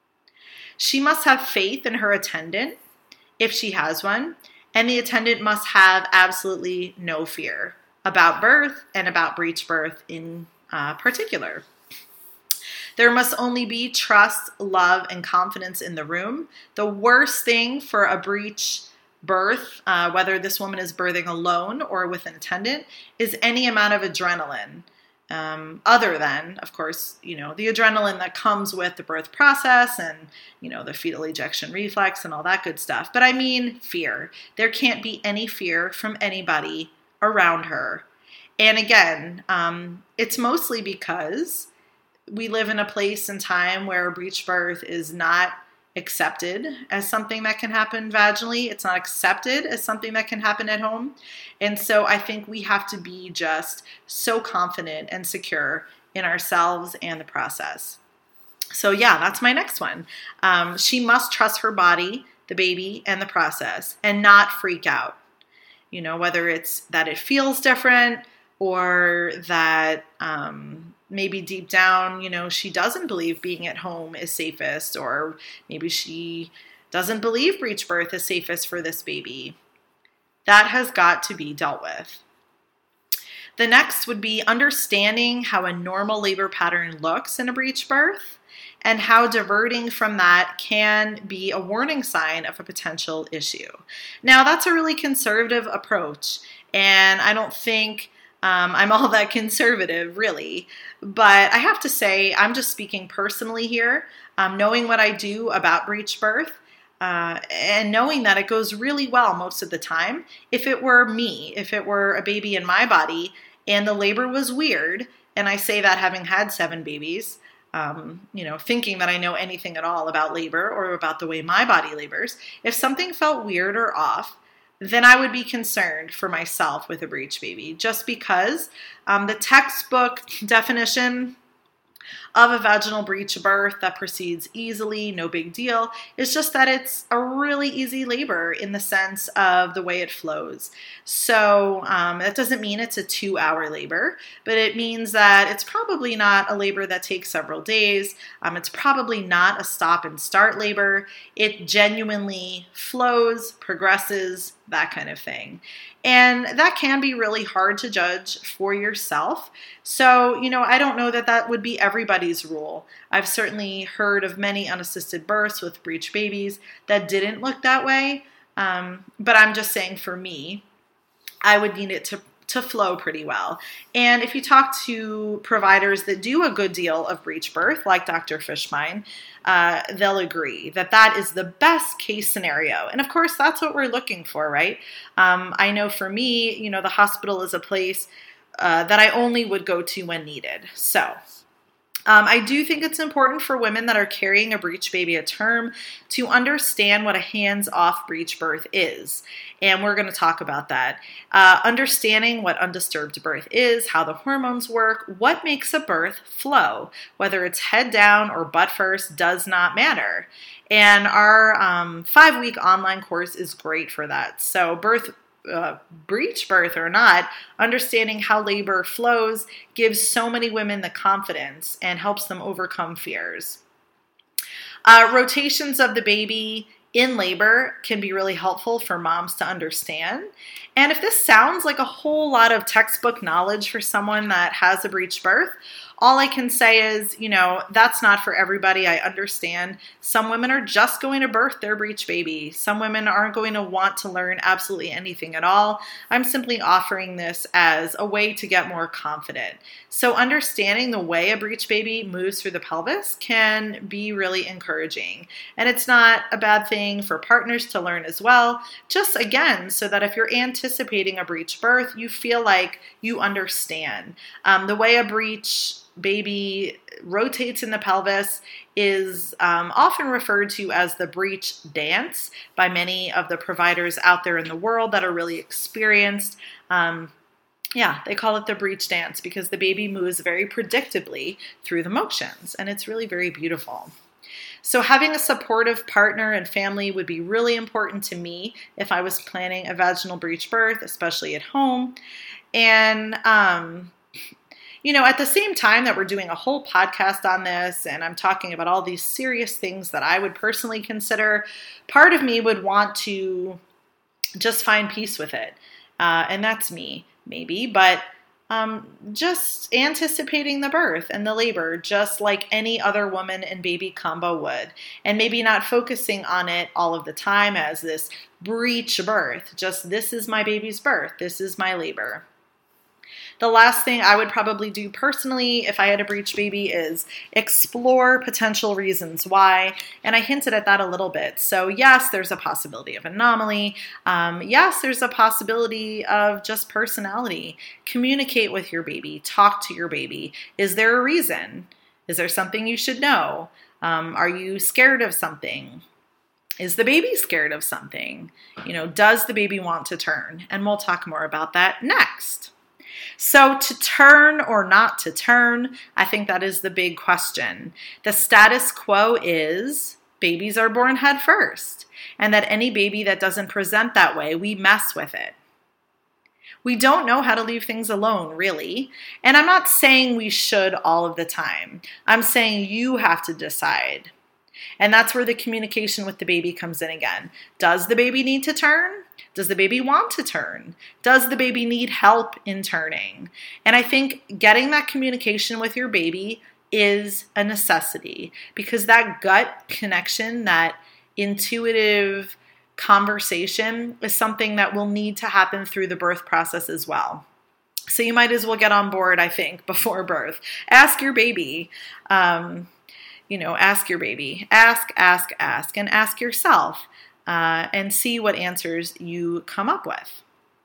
She must have faith in her attendant, if she has one, and the attendant must have absolutely no fear about birth and about breech birth in particular. There must only be trust, love, and confidence in the room. The worst thing for a breech birth, whether this woman is birthing alone or with an attendant, is any amount of adrenaline. Other than, of course, the adrenaline that comes with the birth process and, the fetal ejection reflex and all that good stuff. But I mean fear. There can't be any fear from anybody around her. And again, it's mostly because we live in a place and time where breech birth is not accepted as something that can happen vaginally. It's not accepted as something that can happen at home. And so I think we have to be just so confident and secure in ourselves and the process. So yeah, that's my next one. She must trust her body, the baby, and the process and not freak out. Whether it's that it feels different or that maybe deep down, she doesn't believe being at home is safest, or maybe she doesn't believe breech birth is safest for this baby. That has got to be dealt with. The next would be understanding how a normal labor pattern looks in a breech birth and how diverting from that can be a warning sign of a potential issue. Now, that's a really conservative approach, and I don't think I'm all that conservative, really. But I have to say, I'm just speaking personally here, knowing what I do about breech birth, and knowing that it goes really well most of the time. If it were me, if it were a baby in my body, and the labor was weird, and I say that having had 7 babies, thinking that I know anything at all about labor or about the way my body labors, if something felt weird or off, then I would be concerned for myself with a breech baby, just because the textbook definition of a vaginal breech birth that proceeds easily, no big deal, is just that it's a really easy labor in the sense of the way it flows. So that doesn't mean it's a 2-hour labor, but it means that it's probably not a labor that takes several days. It's probably not a stop and start labor. It genuinely flows, progresses, that kind of thing. And that can be really hard to judge for yourself. So, I don't know that would be everybody's rule. I've certainly heard of many unassisted births with breech babies that didn't look that way. But I'm just saying for me, I would need it to flow pretty well. And if you talk to providers that do a good deal of breech birth, like Dr. Fishbein, they'll agree that that is the best case scenario. And of course, that's what we're looking for, right? I know for me, the hospital is a place that I only would go to when needed. So I do think it's important for women that are carrying a breech baby at term to understand what a hands-off breech birth is. And we're going to talk about that. Understanding what undisturbed birth is, how the hormones work, what makes a birth flow, whether it's head down or butt first, does not matter. And our 5-week online course is great for that. So breech birth or not, understanding how labor flows gives so many women the confidence and helps them overcome fears. Rotations of the baby in labor can be really helpful for moms to understand. And if this sounds like a whole lot of textbook knowledge for someone that has a breech birth, all I can say is, that's not for everybody. I understand. Some women are just going to birth their breech baby. Some women aren't going to want to learn absolutely anything at all. I'm simply offering this as a way to get more confident. So understanding the way a breech baby moves through the pelvis can be really encouraging. And it's not a bad thing for partners to learn as well. Just again, so that if you're anticipating a breech birth, you feel like you understand. The way a breech baby rotates in the pelvis is often referred to as the breech dance by many of the providers out there in the world that are really experienced. They call it the breech dance because the baby moves very predictably through the motions, and it's really very beautiful. So having a supportive partner and family would be really important to me if I was planning a vaginal breech birth, especially at home. And at the same time that we're doing a whole podcast on this and I'm talking about all these serious things that I would personally consider, part of me would want to just find peace with it. And that's me, maybe, but just anticipating the birth and the labor just like any other woman and baby combo would. And maybe not focusing on it all of the time as this breech birth. Just this is my baby's birth. This is my labor. The last thing I would probably do personally if I had a breech baby is explore potential reasons why. And I hinted at that a little bit. So yes, there's a possibility of anomaly. Yes, there's a possibility of just personality. Communicate with your baby. Talk to your baby. Is there a reason? Is there something you should know? Are you scared of something? Is the baby scared of something? Does the baby want to turn? And we'll talk more about that next. So to turn or not to turn, I think that is the big question. The status quo is babies are born head first, and that any baby that doesn't present that way, we mess with it. We don't know how to leave things alone, really. And I'm not saying we should all of the time. I'm saying you have to decide. And that's where the communication with the baby comes in again. Does the baby need to turn? Does the baby want to turn? Does the baby need help in turning? And I think getting that communication with your baby is a necessity because that gut connection, that intuitive conversation is something that will need to happen through the birth process as well. So you might as well get on board, I think, before birth. Ask your baby. Ask your baby. Ask, and ask yourself. And see what answers you come up with.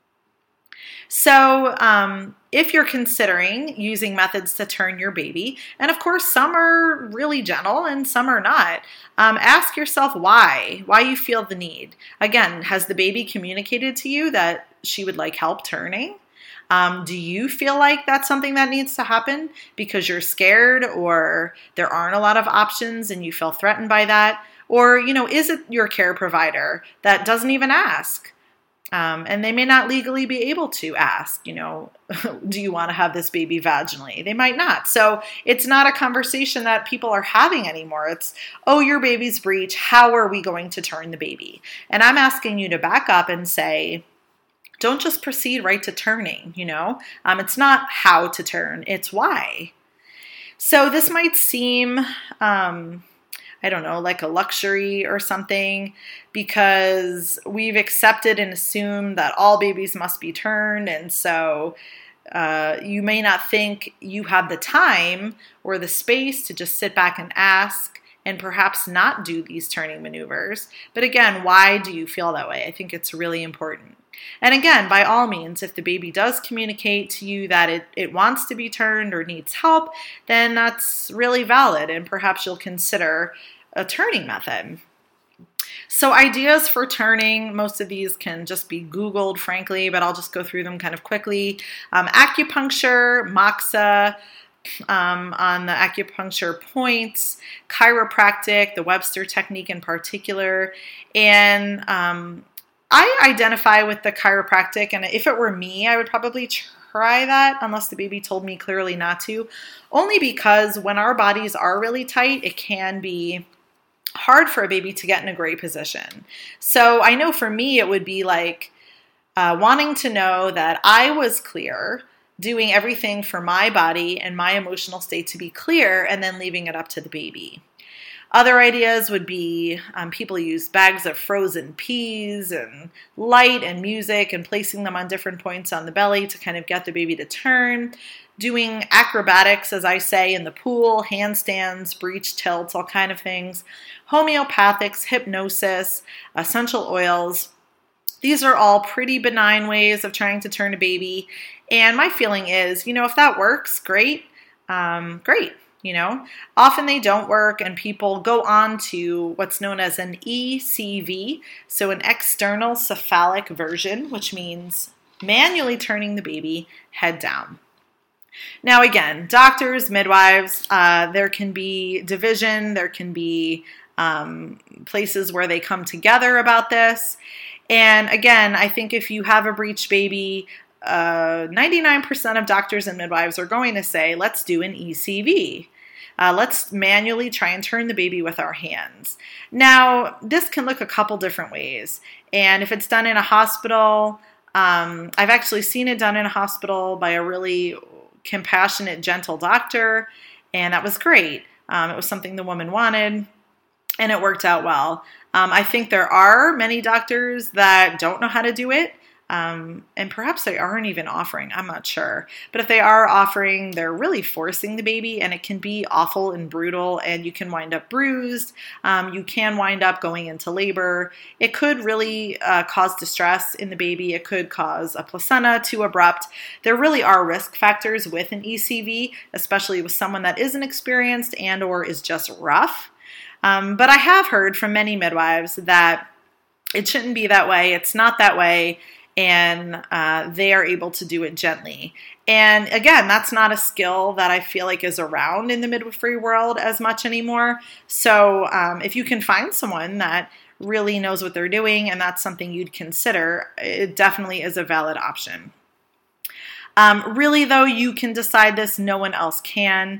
So if you're considering using methods to turn your baby, and of course some are really gentle and some are not, ask yourself why you feel the need. Again, has the baby communicated to you that she would like help turning? Do you feel like that's something that needs to happen because you're scared or there aren't a lot of options and you feel threatened by that? Or, is it your care provider that doesn't even ask? And they may not legally be able to ask, do you want to have this baby vaginally? They might not. So it's not a conversation that people are having anymore. It's, your baby's breech. How are we going to turn the baby? And I'm asking you to back up and say, don't just proceed right to turning, It's not how to turn, it's why. So this might seem... I don't know, like a luxury or something, because we've accepted and assumed that all babies must be turned. And so you may not think you have the time or the space to just sit back and ask and perhaps not do these turning maneuvers. But again, why do you feel that way? I think it's really important. And again, by all means, if the baby does communicate to you that it wants to be turned or needs help, then that's really valid, and perhaps you'll consider a turning method. So ideas for turning, most of these can just be Googled, frankly, but I'll just go through them kind of quickly. Acupuncture, moxa, on the acupuncture points, chiropractic, the Webster technique in particular, and I identify with the chiropractic, and if it were me, I would probably try that unless the baby told me clearly not to, only because when our bodies are really tight, it can be hard for a baby to get in a great position. So I know for me, it would be like wanting to know that I was clear, doing everything for my body and my emotional state to be clear, and then leaving it up to the baby. Other ideas would be people use bags of frozen peas and light and music and placing them on different points on the belly to kind of get the baby to turn. Doing acrobatics, as I say, in the pool, handstands, breech tilts, all kind of things. Homeopathics, hypnosis, essential oils. These are all pretty benign ways of trying to turn a baby. And my feeling is, if that works, great, great. Often they don't work, and people go on to what's known as an ECV, so an external cephalic version, which means manually turning the baby head down. Now, again, doctors, midwives, there can be division, there can be places where they come together about this. And again, I think if you have a breech baby, 99% of doctors and midwives are going to say, let's do an ECV. Let's manually try and turn the baby with our hands. Now, this can look a couple different ways. And if it's done in a hospital, I've actually seen it done in a hospital by a really compassionate, gentle doctor, and that was great. It was something the woman wanted, and it worked out well. I think there are many doctors that don't know how to do it. And perhaps they aren't even offering, I'm not sure. But if they are offering, they're really forcing the baby, and it can be awful and brutal, and you can wind up bruised. You can wind up going into labor. It could really cause distress in the baby. It could cause a placenta to erupt. There really are risk factors with an ECV, especially with someone that isn't experienced and or is just rough. But I have heard from many midwives that it shouldn't be that way. It's not that way. And they are able to do it gently. And again, that's not a skill that I feel like is around in the midwifery world as much anymore. So if you can find someone that really knows what they're doing and that's something you'd consider, it definitely is a valid option. Really, though, you can decide this. No one else can.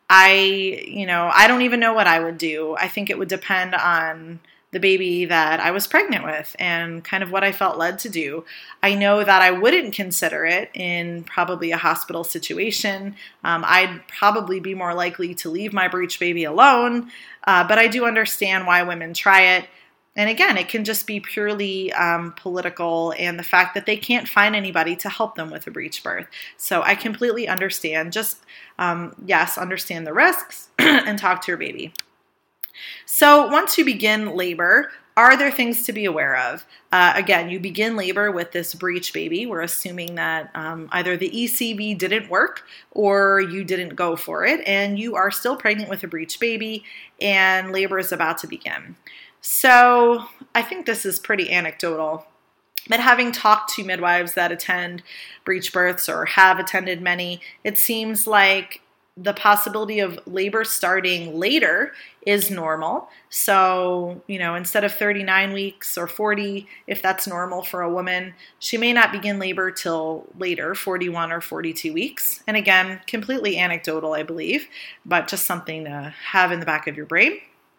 I don't even know what I would do. I think it would depend on the baby that I was pregnant with and kind of what I felt led to do. I know that I wouldn't consider it in probably a hospital situation. I'd probably be more likely to leave my breech baby alone, but I do understand why women try it. And again, it can just be purely political and the fact that they can't find anybody to help them with a breech birth. So I completely understand. Just, understand the risks and talk to your baby. So once you begin labor, are there things to be aware of? Again, you begin labor with this breech baby. We're assuming that either the ECV didn't work or you didn't go for it, and you are still pregnant with a breech baby, and labor is about to begin. So I think this is pretty anecdotal, but having talked to midwives that attend breech births or have attended many, it seems like the possibility of labor starting later is normal. So, instead of 39 weeks or 40, if that's normal for a woman, she may not begin labor till later, 41 or 42 weeks. And again, completely anecdotal, I believe, but just something to have in the back of your brain.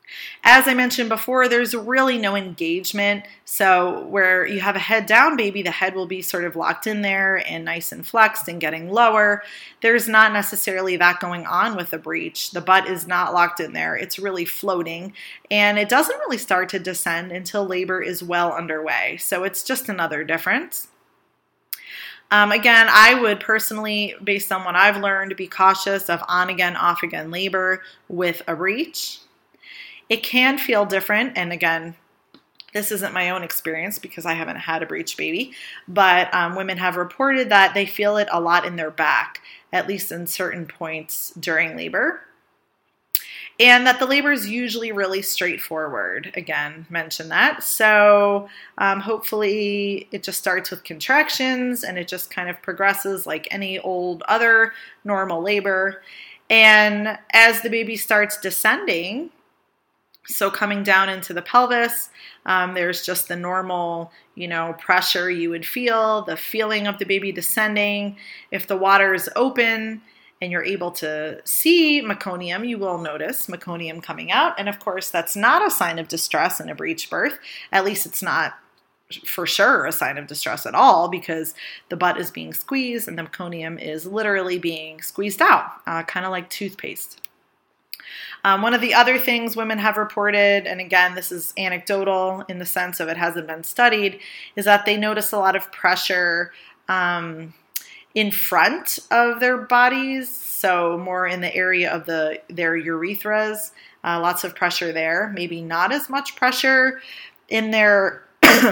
As I mentioned before, there's really no engagement. So where you have a head down baby, the head will be sort of locked in there and nice and flexed and getting lower. There's not necessarily that going on with the breech. The butt is not locked in there. It's really floating, and it doesn't really start to descend until labor is well underway. So it's just another difference. Again, I would personally, based on what I've learned, be cautious of on-again, off-again labor with a breech. It can feel different, and again, this isn't my own experience because I haven't had a breech baby, but women have reported that they feel it a lot in their back, at least in certain points during labor, and that the labor is usually really straightforward. Again, mention that. So hopefully it just starts with contractions and it just kind of progresses like any old other normal labor. And as the baby starts descending, so coming down into the pelvis, there's just the normal, pressure you would feel, the feeling of the baby descending. If the water is open and you're able to see meconium, you will notice meconium coming out. And of course, that's not a sign of distress in a breech birth. At least it's not for sure a sign of distress at all, because the butt is being squeezed and the meconium is literally being squeezed out, kind of like toothpaste. One of the other things women have reported, and again, this is anecdotal in the sense of it hasn't been studied, is that they notice a lot of pressure in front of their bodies, so more in the area of their urethras, lots of pressure there, maybe not as much pressure in their,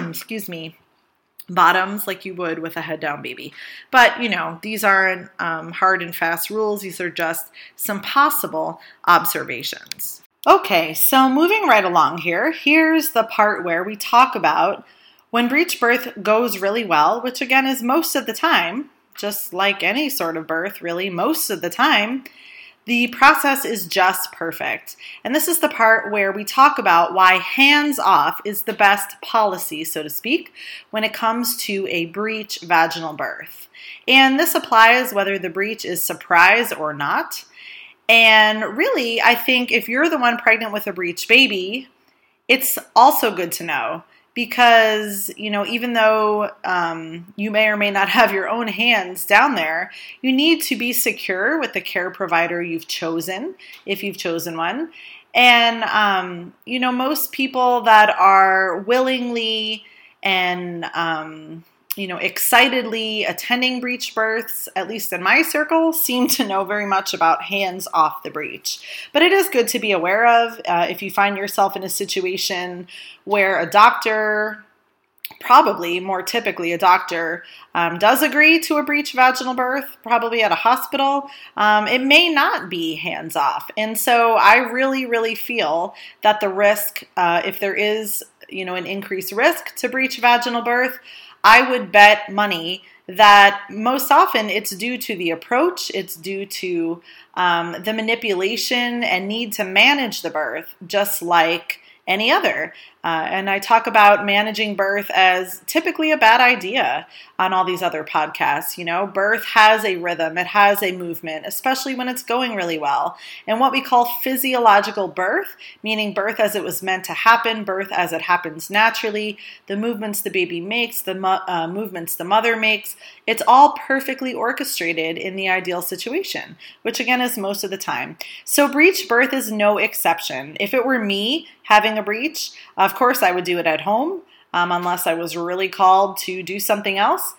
bottoms like you would with a head down baby. But, these aren't hard and fast rules. These are just some possible observations. Okay, so moving right along here, here's the part where we talk about when breech birth goes really well, which again is most of the time, just like any sort of birth, really, most of the time, the process is just perfect. And this is the part where we talk about why hands off is the best policy, so to speak, when it comes to a breech vaginal birth. And this applies whether the breech is surprise or not. And really, I think if you're the one pregnant with a breech baby, it's also good to know. Because, even though you may or may not have your own hands down there, you need to be secure with the care provider you've chosen, if you've chosen one. And, most people that are willingly and, excitedly attending breech births, at least in my circle, seem to know very much about hands off the breech. But it is good to be aware of if you find yourself in a situation where a doctor, probably more typically a doctor, does agree to a breech vaginal birth, probably at a hospital, it may not be hands off. And so I really, really feel that the risk, if there is, an increased risk to breech vaginal birth, I would bet money that most often it's due to the approach, it's due to the manipulation and need to manage the birth, just like any other. And I talk about managing birth as typically a bad idea on all these other podcasts. Birth has a rhythm, it has a movement, especially when it's going really well. And what we call physiological birth, meaning birth as it was meant to happen, birth as it happens naturally, the movements the baby makes, the movements the mother makes, it's all perfectly orchestrated in the ideal situation, which again is most of the time. So breech birth is no exception. If it were me having a breech, of course I would do it at home, unless I was really called to do something else.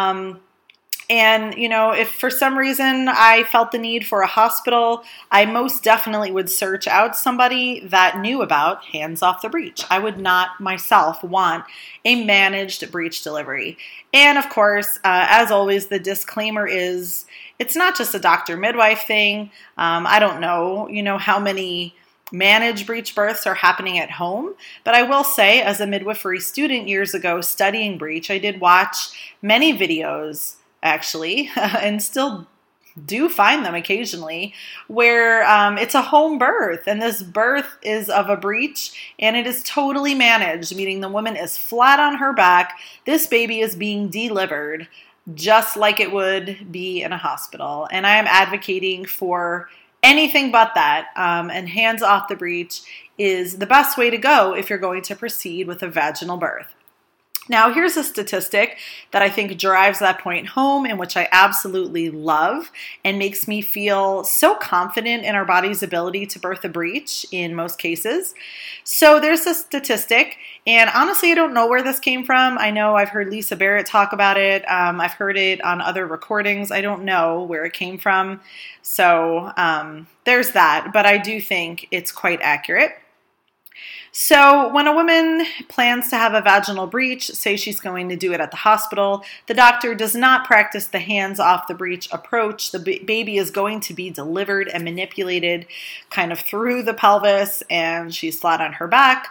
And, if for some reason I felt the need for a hospital, I most definitely would search out somebody that knew about hands off the breech. I would not myself want a managed breech delivery. And of course, as always, the disclaimer is it's not just a doctor midwife thing. I don't know, how many managed breech births are happening at home. But I will say, as a midwifery student years ago studying breech, I did watch many videos, actually, and still do find them occasionally, where it's a home birth, and this birth is of a breech, and it is totally managed, meaning the woman is flat on her back. This baby is being delivered just like it would be in a hospital. And I am advocating for anything but that, and hands off the breech is the best way to go if you're going to proceed with a vaginal birth. Now, here's a statistic that I think drives that point home and which I absolutely love and makes me feel so confident in our body's ability to birth a breech in most cases. So there's a statistic, and honestly, I don't know where this came from. I know I've heard Lisa Barrett talk about it. I've heard it on other recordings. I don't know where it came from. So there's that, but I do think it's quite accurate. So when a woman plans to have a vaginal breech, say she's going to do it at the hospital, the doctor does not practice the hands off the breech approach. The baby is going to be delivered and manipulated kind of through the pelvis, and she's flat on her back.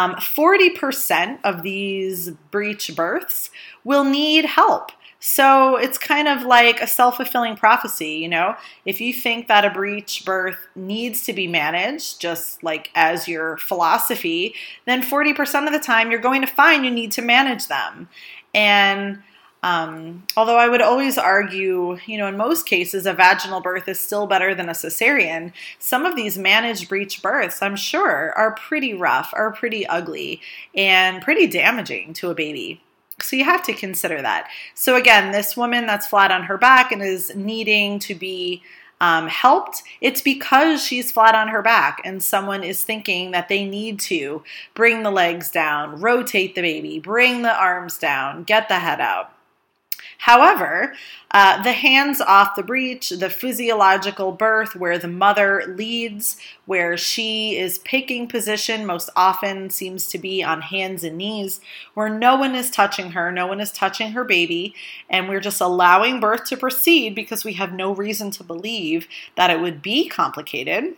40% of these breech births will need help. So it's kind of like a self-fulfilling prophecy, you know? If you think that a breech birth needs to be managed, just like as your philosophy, then 40% of the time you're going to find you need to manage them. And although I would always argue, you know, in most cases, a vaginal birth is still better than a cesarean, some of these managed breech births, I'm sure, are pretty rough, are pretty ugly, and pretty damaging to a baby. So you have to consider that. So again, this woman that's flat on her back and is needing to be helped, it's because she's flat on her back and someone is thinking that they need to bring the legs down, rotate the baby, bring the arms down, get the head out. However, the hands off the breech, the physiological birth where the mother leads, where she is picking position, most often seems to be on hands and knees, where no one is touching her, no one is touching her baby, and we're just allowing birth to proceed because we have no reason to believe that it would be complicated.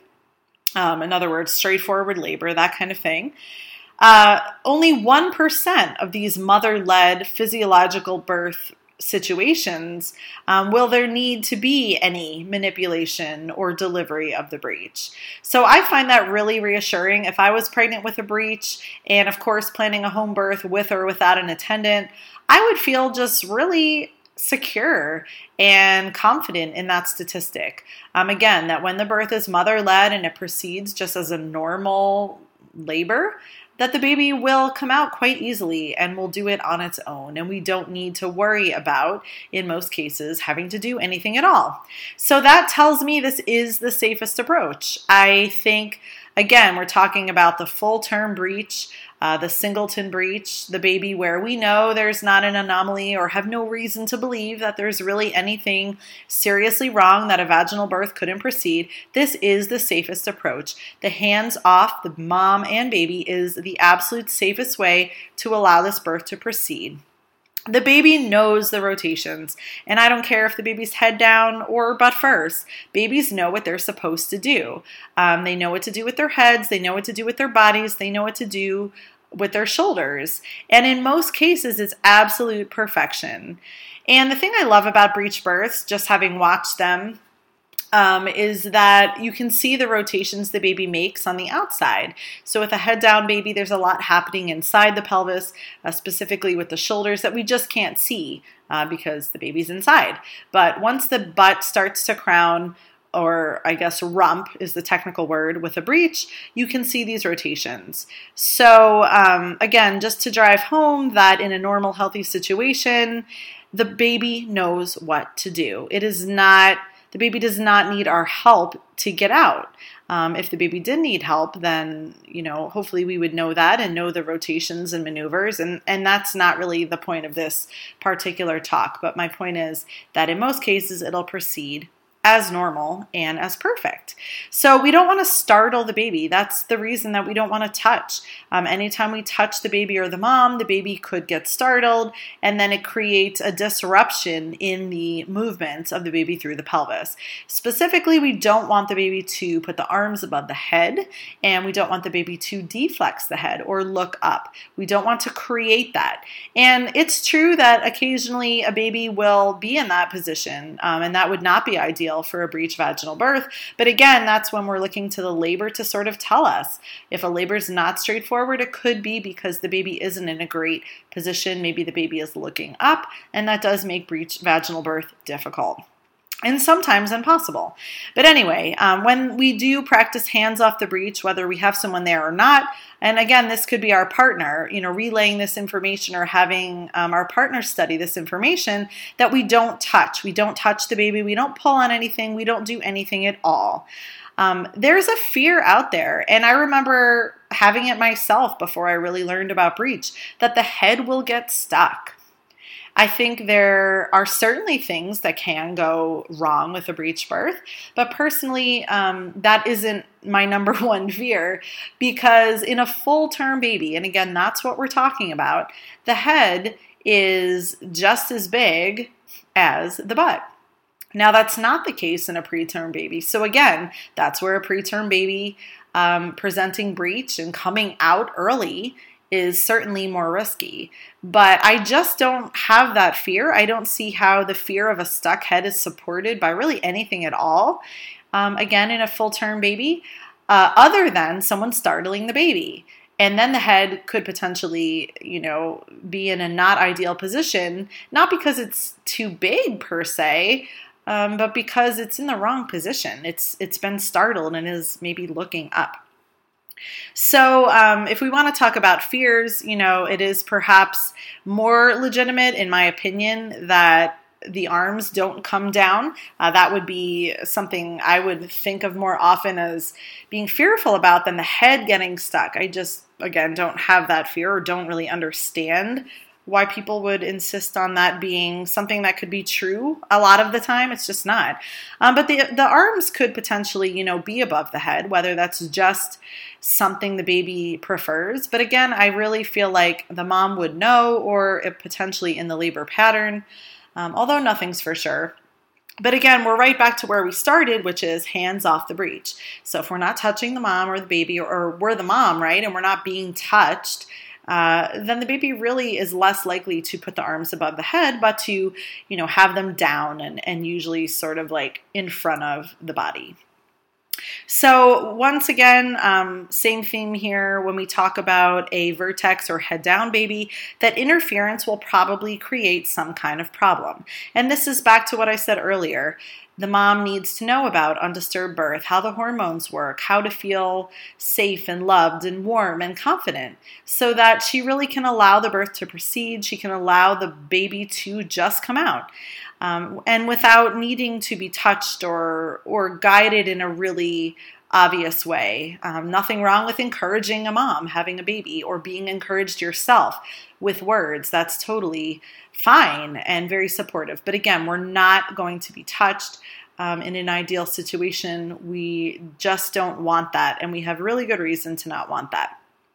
In other words, straightforward labor, that kind of thing. Only 1% of these mother-led physiological birth situations will there need to be any manipulation or delivery of the breech. So I find that really reassuring. If I was pregnant with a breech and of course planning a home birth with or without an attendant, I would feel just really secure and confident in that statistic. Again, that when the birth is mother-led and it proceeds just as a normal labor, that the baby will come out quite easily and will do it on its own. And we don't need to worry about, in most cases, having to do anything at all. So that tells me this is the safest approach. I think, again, we're talking about the full-term breech, the singleton breech, the baby where we know there's not an anomaly or have no reason to believe that there's really anything seriously wrong that a vaginal birth couldn't proceed. This is the safest approach. The hands off the mom and baby is the absolute safest way to allow this birth to proceed. The baby knows the rotations, and I don't care if the baby's head down or butt first. Babies know what they're supposed to do. They know what to do with their heads. They know what to do with their bodies. They know what to do with their shoulders. And in most cases, it's absolute perfection. And the thing I love about breech births, just having watched them, is that you can see the rotations the baby makes on the outside. So with a head down baby, there's a lot happening inside the pelvis, specifically with the shoulders that we just can't see because the baby's inside. But once the butt starts to crown, or I guess rump is the technical word, with a breech, you can see these rotations. So again, just to drive home that in a normal, healthy situation, the baby knows what to do. The baby does not need our help to get out. If the baby did need help, then, you know, hopefully we would know that and know the rotations and maneuvers. And that's not really the point of this particular talk. But my point is that in most cases, it'll proceed as normal and as perfect. So we don't want to startle the baby. That's the reason that we don't want to touch. Anytime we touch the baby or the mom, the baby could get startled, and then it creates a disruption in the movements of the baby through the pelvis. Specifically, we don't want the baby to put the arms above the head, and we don't want the baby to deflex the head or look up. We don't want to create that. And it's true that occasionally a baby will be in that position, and that would not be ideal for a breech vaginal birth. But again, that's when we're looking to the labor to sort of tell us. If a labor is not straightforward, it could be because the baby isn't in a great position. Maybe the baby is looking up, and that does make breech vaginal birth difficult. and sometimes impossible. But anyway, when we do practice hands off the breech, whether we have someone there or not, and again, this could be our partner, relaying this information or having our partner study this information, that we don't touch. We don't touch the baby. We don't pull on anything. We don't do anything at all. There's a fear out there, and I remember having it myself before I really learned about breech, that the head will get stuck. I think there are certainly things that can go wrong with a breech birth, but personally, that isn't my number one fear, because in a full-term baby, and again, that's what we're talking about, the head is just as big as the butt. Now, that's not the case in a preterm baby. So again, that's where a preterm baby presenting breech and coming out early is certainly more risky. But I just don't have that fear. I don't see how the fear of a stuck head is supported by really anything at all, again, in a full-term baby, other than someone startling the baby. And then the head could potentially, be in a not ideal position, not because it's too big per se, but because it's in the wrong position. It's been startled and is maybe looking up. So if we want to talk about fears, it is perhaps more legitimate, in my opinion, that the arms don't come down. That would be something I would think of more often as being fearful about than the head getting stuck. I just, again, don't have that fear or don't really understand why people would insist on that being something that could be true a lot of the time. It's just not. But the arms could potentially, be above the head, whether that's just something the baby prefers. But again, I really feel like the mom would know, or potentially in the labor pattern, although nothing's for sure. But again, we're right back to where we started, which is hands off the breech. So if we're not touching the mom or the baby, or we're the mom, right, and we're not being touched, then the baby really is less likely to put the arms above the head, but to, have them down and usually sort of like in front of the body. So once again, same theme here when we talk about a vertex or head down baby, that interference will probably create some kind of problem. And this is back to what I said earlier. The mom needs to know about undisturbed birth, how the hormones work, how to feel safe and loved and warm and confident, so that she really can allow the birth to proceed. She can allow the baby to just come out. And without needing to be touched or guided in a really obvious way. Nothing wrong with encouraging a mom having a baby or being encouraged yourself with words. That's totally fine and very supportive. But again, we're not going to be touched. In an ideal situation, we just don't want that, and we have really good reason to not want that.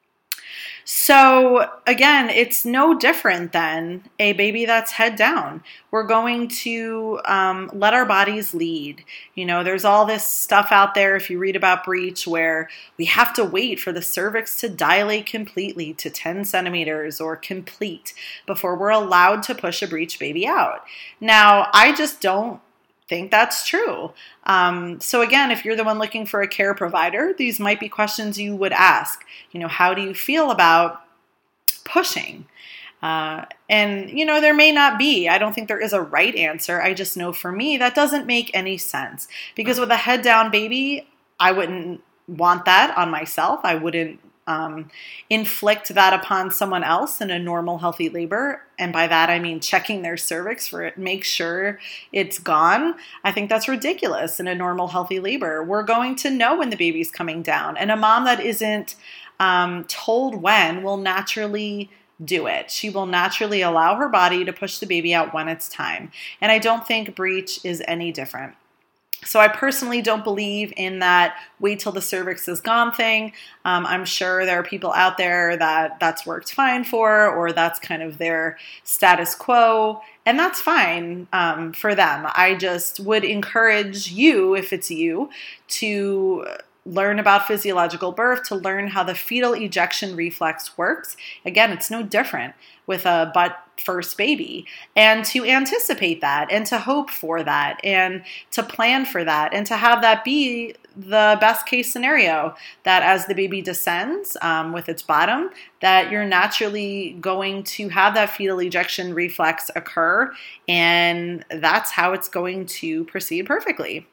So again, it's no different than a baby that's head down. We're going to let our bodies lead. There's all this stuff out there, if you read about breech, where we have to wait for the cervix to dilate completely to 10 centimeters or complete before we're allowed to push a breech baby out. Now, I just don't think that's true. So again, if you're the one looking for a care provider, these might be questions you would ask. How do you feel about pushing? And there may not be. I don't think there is a right answer. I just know for me, that doesn't make any sense. Because with a head down baby, I wouldn't want that on myself. I wouldn't inflict that upon someone else in a normal, healthy labor. And by that, I mean checking their cervix for it, make sure it's gone. I think that's ridiculous in a normal, healthy labor. We're going to know when the baby's coming down. And a mom that isn't told when will naturally do it. She will naturally allow her body to push the baby out when it's time. And I don't think breech is any different. So I personally don't believe in that wait till the cervix is gone thing. I'm sure there are people out there that that's worked fine for, or that's kind of their status quo, and that's fine for them. I just would encourage you, if it's you, to learn about physiological birth, to learn how the fetal ejection reflex works. Again, it's no different with a butt first baby, and to anticipate that and to hope for that and to plan for that and to have that be the best case scenario, that as the baby descends with its bottom, that you're naturally going to have that fetal ejection reflex occur, and that's how it's going to proceed perfectly.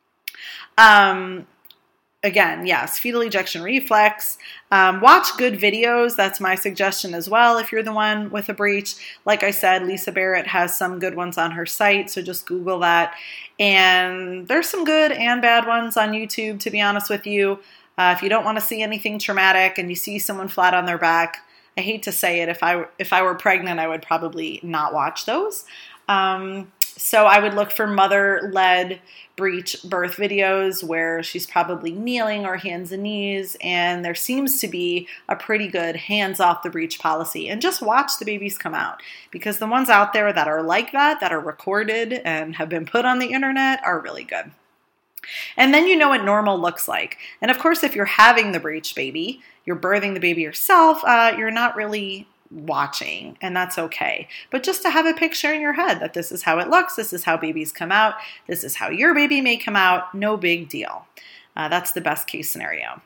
Again, yes, fetal ejection reflex. Watch good videos. That's my suggestion as well if you're the one with a breech. Like I said, Lisa Barrett has some good ones on her site, so just Google that. And there's some good and bad ones on YouTube, to be honest with you. If you don't want to see anything traumatic and you see someone flat on their back, I hate to say it, if I were pregnant, I would probably not watch those. So I would look for mother-led breech birth videos where she's probably kneeling or hands and knees, and there seems to be a pretty good hands off the breech policy. And just watch the babies come out, because the ones out there that are like that are recorded and have been put on the internet, are really good. And then you know what normal looks like. And of course, if you're having the breech baby, you're birthing the baby yourself, you're not really watching, and that's okay. But just to have a picture in your head that this is how it looks, this is how babies come out, this is how your baby may come out, no big deal. That's the best case scenario.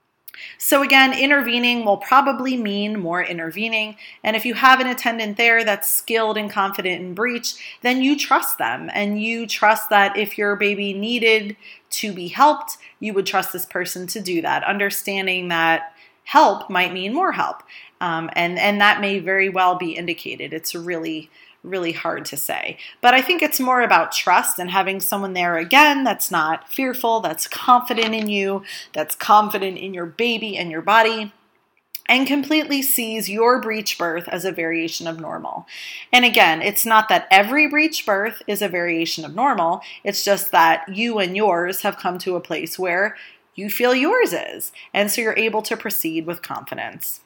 So again, intervening will probably mean more intervening. And if you have an attendant there that's skilled and confident in breech, then you trust them, and you trust that if your baby needed to be helped, you would trust this person to do that, understanding that help might mean more help. And that may very well be indicated. It's really, really hard to say. But I think it's more about trust and having someone there, again, that's not fearful, that's confident in you, that's confident in your baby and your body, and completely sees your breech birth as a variation of normal. And again, it's not that every breech birth is a variation of normal. It's just that you and yours have come to a place where you feel yours is. And so you're able to proceed with confidence.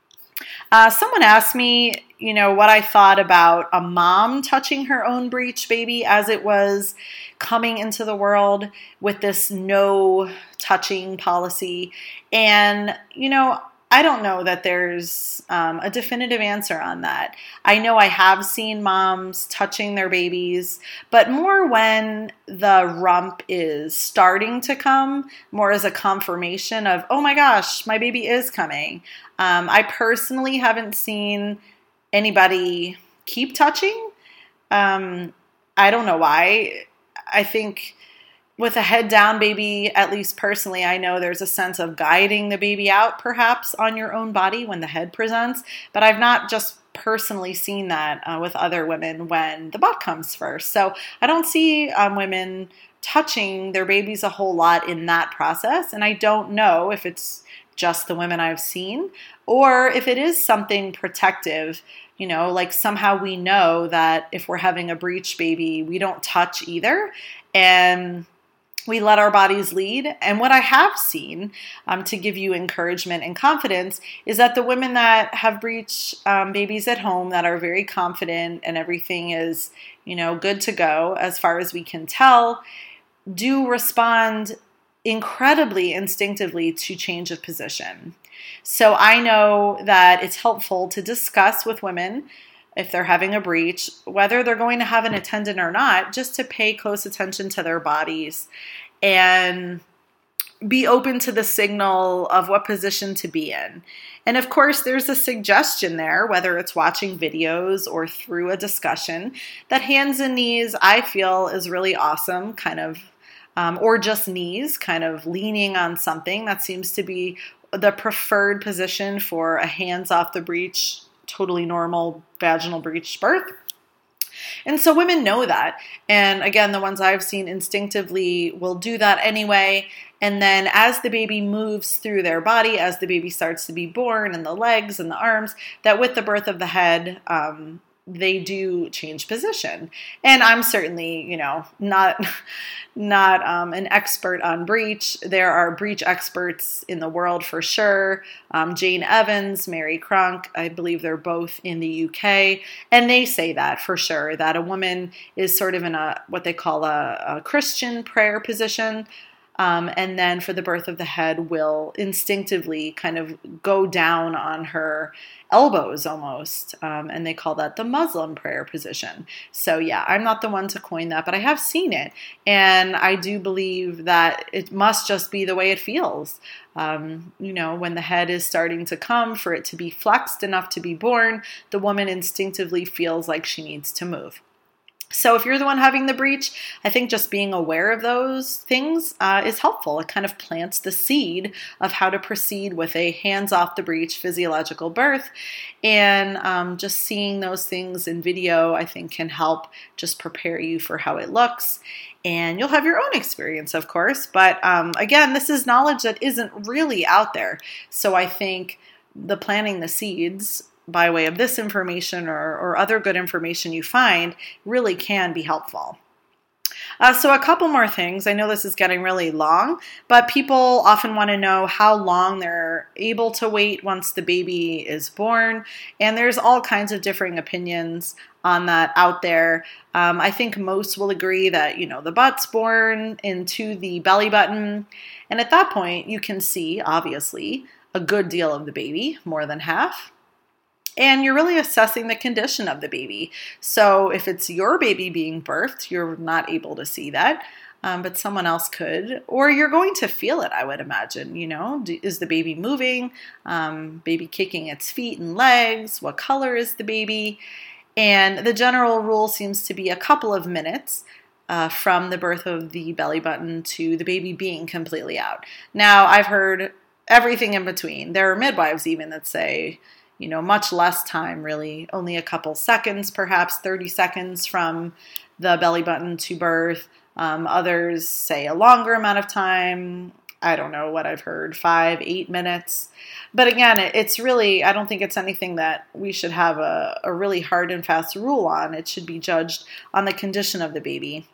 Someone asked me, what I thought about a mom touching her own breech baby as it was coming into the world with this no touching policy. And, I don't know that there's a definitive answer on that. I know I have seen moms touching their babies, but more when the rump is starting to come, more as a confirmation of, oh my gosh, my baby is coming. I personally haven't seen anybody keep touching. I don't know why. I think with a head down baby, at least personally, I know there's a sense of guiding the baby out perhaps on your own body when the head presents, but I've not just personally seen that with other women when the butt comes first. So I don't see women touching their babies a whole lot in that process, and I don't know if it's just the women I've seen or if it is something protective. Like somehow we know that if we're having a breech baby, we don't touch either, and we let our bodies lead. And what I have seen, to give you encouragement and confidence, is that the women that have breech babies at home that are very confident and everything is, good to go as far as we can tell, do respond incredibly instinctively to change of position. So I know that it's helpful to discuss with women if they're having a breech, whether they're going to have an attendant or not, just to pay close attention to their bodies and be open to the signal of what position to be in. And of course, there's a suggestion there, whether it's watching videos or through a discussion, that hands and knees, I feel, is really awesome, or just knees, kind of leaning on something. That seems to be the preferred position for a hands off the breech, totally normal vaginal breech birth. And so women know that. And again, the ones I've seen instinctively will do that anyway. And then as the baby moves through their body, as the baby starts to be born, and the legs and the arms, that with the birth of the head, they do change position. And I'm certainly, not an expert on breech. There are breech experts in the world for sure. Jane Evans, Mary Cronk, I believe they're both in the UK. And they say that for sure, that a woman is sort of in what they call a Christian prayer position. And then for the birth of the head will instinctively kind of go down on her elbows almost. And they call that the Muslim prayer position. So yeah, I'm not the one to coin that, but I have seen it. And I do believe that it must just be the way it feels. When the head is starting to come, for it to be flexed enough to be born, the woman instinctively feels like she needs to move. So if you're the one having the breech, I think just being aware of those things is helpful. It kind of plants the seed of how to proceed with a hands-off-the-breech physiological birth. And just seeing those things in video, I think, can help just prepare you for how it looks. And you'll have your own experience, of course. But again, this is knowledge that isn't really out there. So I think the planting the seeds by way of this information or other good information you find really can be helpful. So a couple more things. I know this is getting really long, but people often want to know how long they're able to wait once the baby is born. And there's all kinds of differing opinions on that out there. I think most will agree that, the butt's born into the belly button. And at that point, you can see, obviously, a good deal of the baby, more than half. And you're really assessing the condition of the baby. So if it's your baby being birthed, you're not able to see that, but someone else could. Or you're going to feel it, I would imagine. Is the baby moving? Baby kicking its feet and legs? What color is the baby? And the general rule seems to be a couple of minutes from the birth of the belly button to the baby being completely out. Now, I've heard everything in between. There are midwives even that say, much less time, really, only a couple seconds, perhaps 30 seconds from the belly button to birth. Others say a longer amount of time. I don't know what I've heard, 5-8 minutes. But again, it's really, I don't think it's anything that we should have a really hard and fast rule on. It should be judged on the condition of the baby.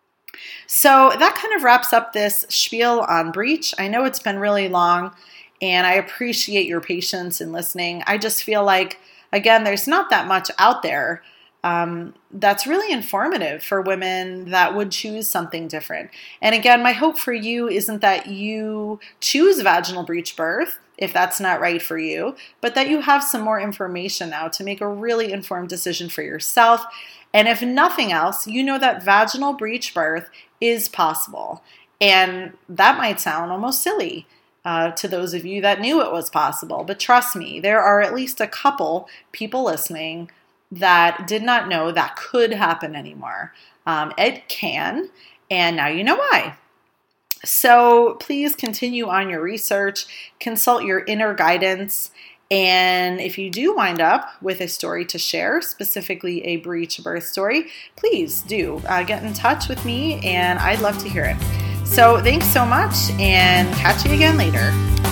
So that kind of wraps up this spiel on breech. I know it's been really long, and I appreciate your patience in listening. I just feel like, again, there's not that much out there that's really informative for women that would choose something different. And again, my hope for you isn't that you choose vaginal breech birth, if that's not right for you, but that you have some more information now to make a really informed decision for yourself. And if nothing else, you know that vaginal breech birth is possible. And that might sound almost silly to those of you that knew it was possible. But trust me, there are at least a couple people listening that did not know that could happen anymore. It can, and now you know why. So please continue on your research, consult your inner guidance, and if you do wind up with a story to share, specifically a breech birth story, please do get in touch with me, and I'd love to hear it. So thanks so much, and catch you again later.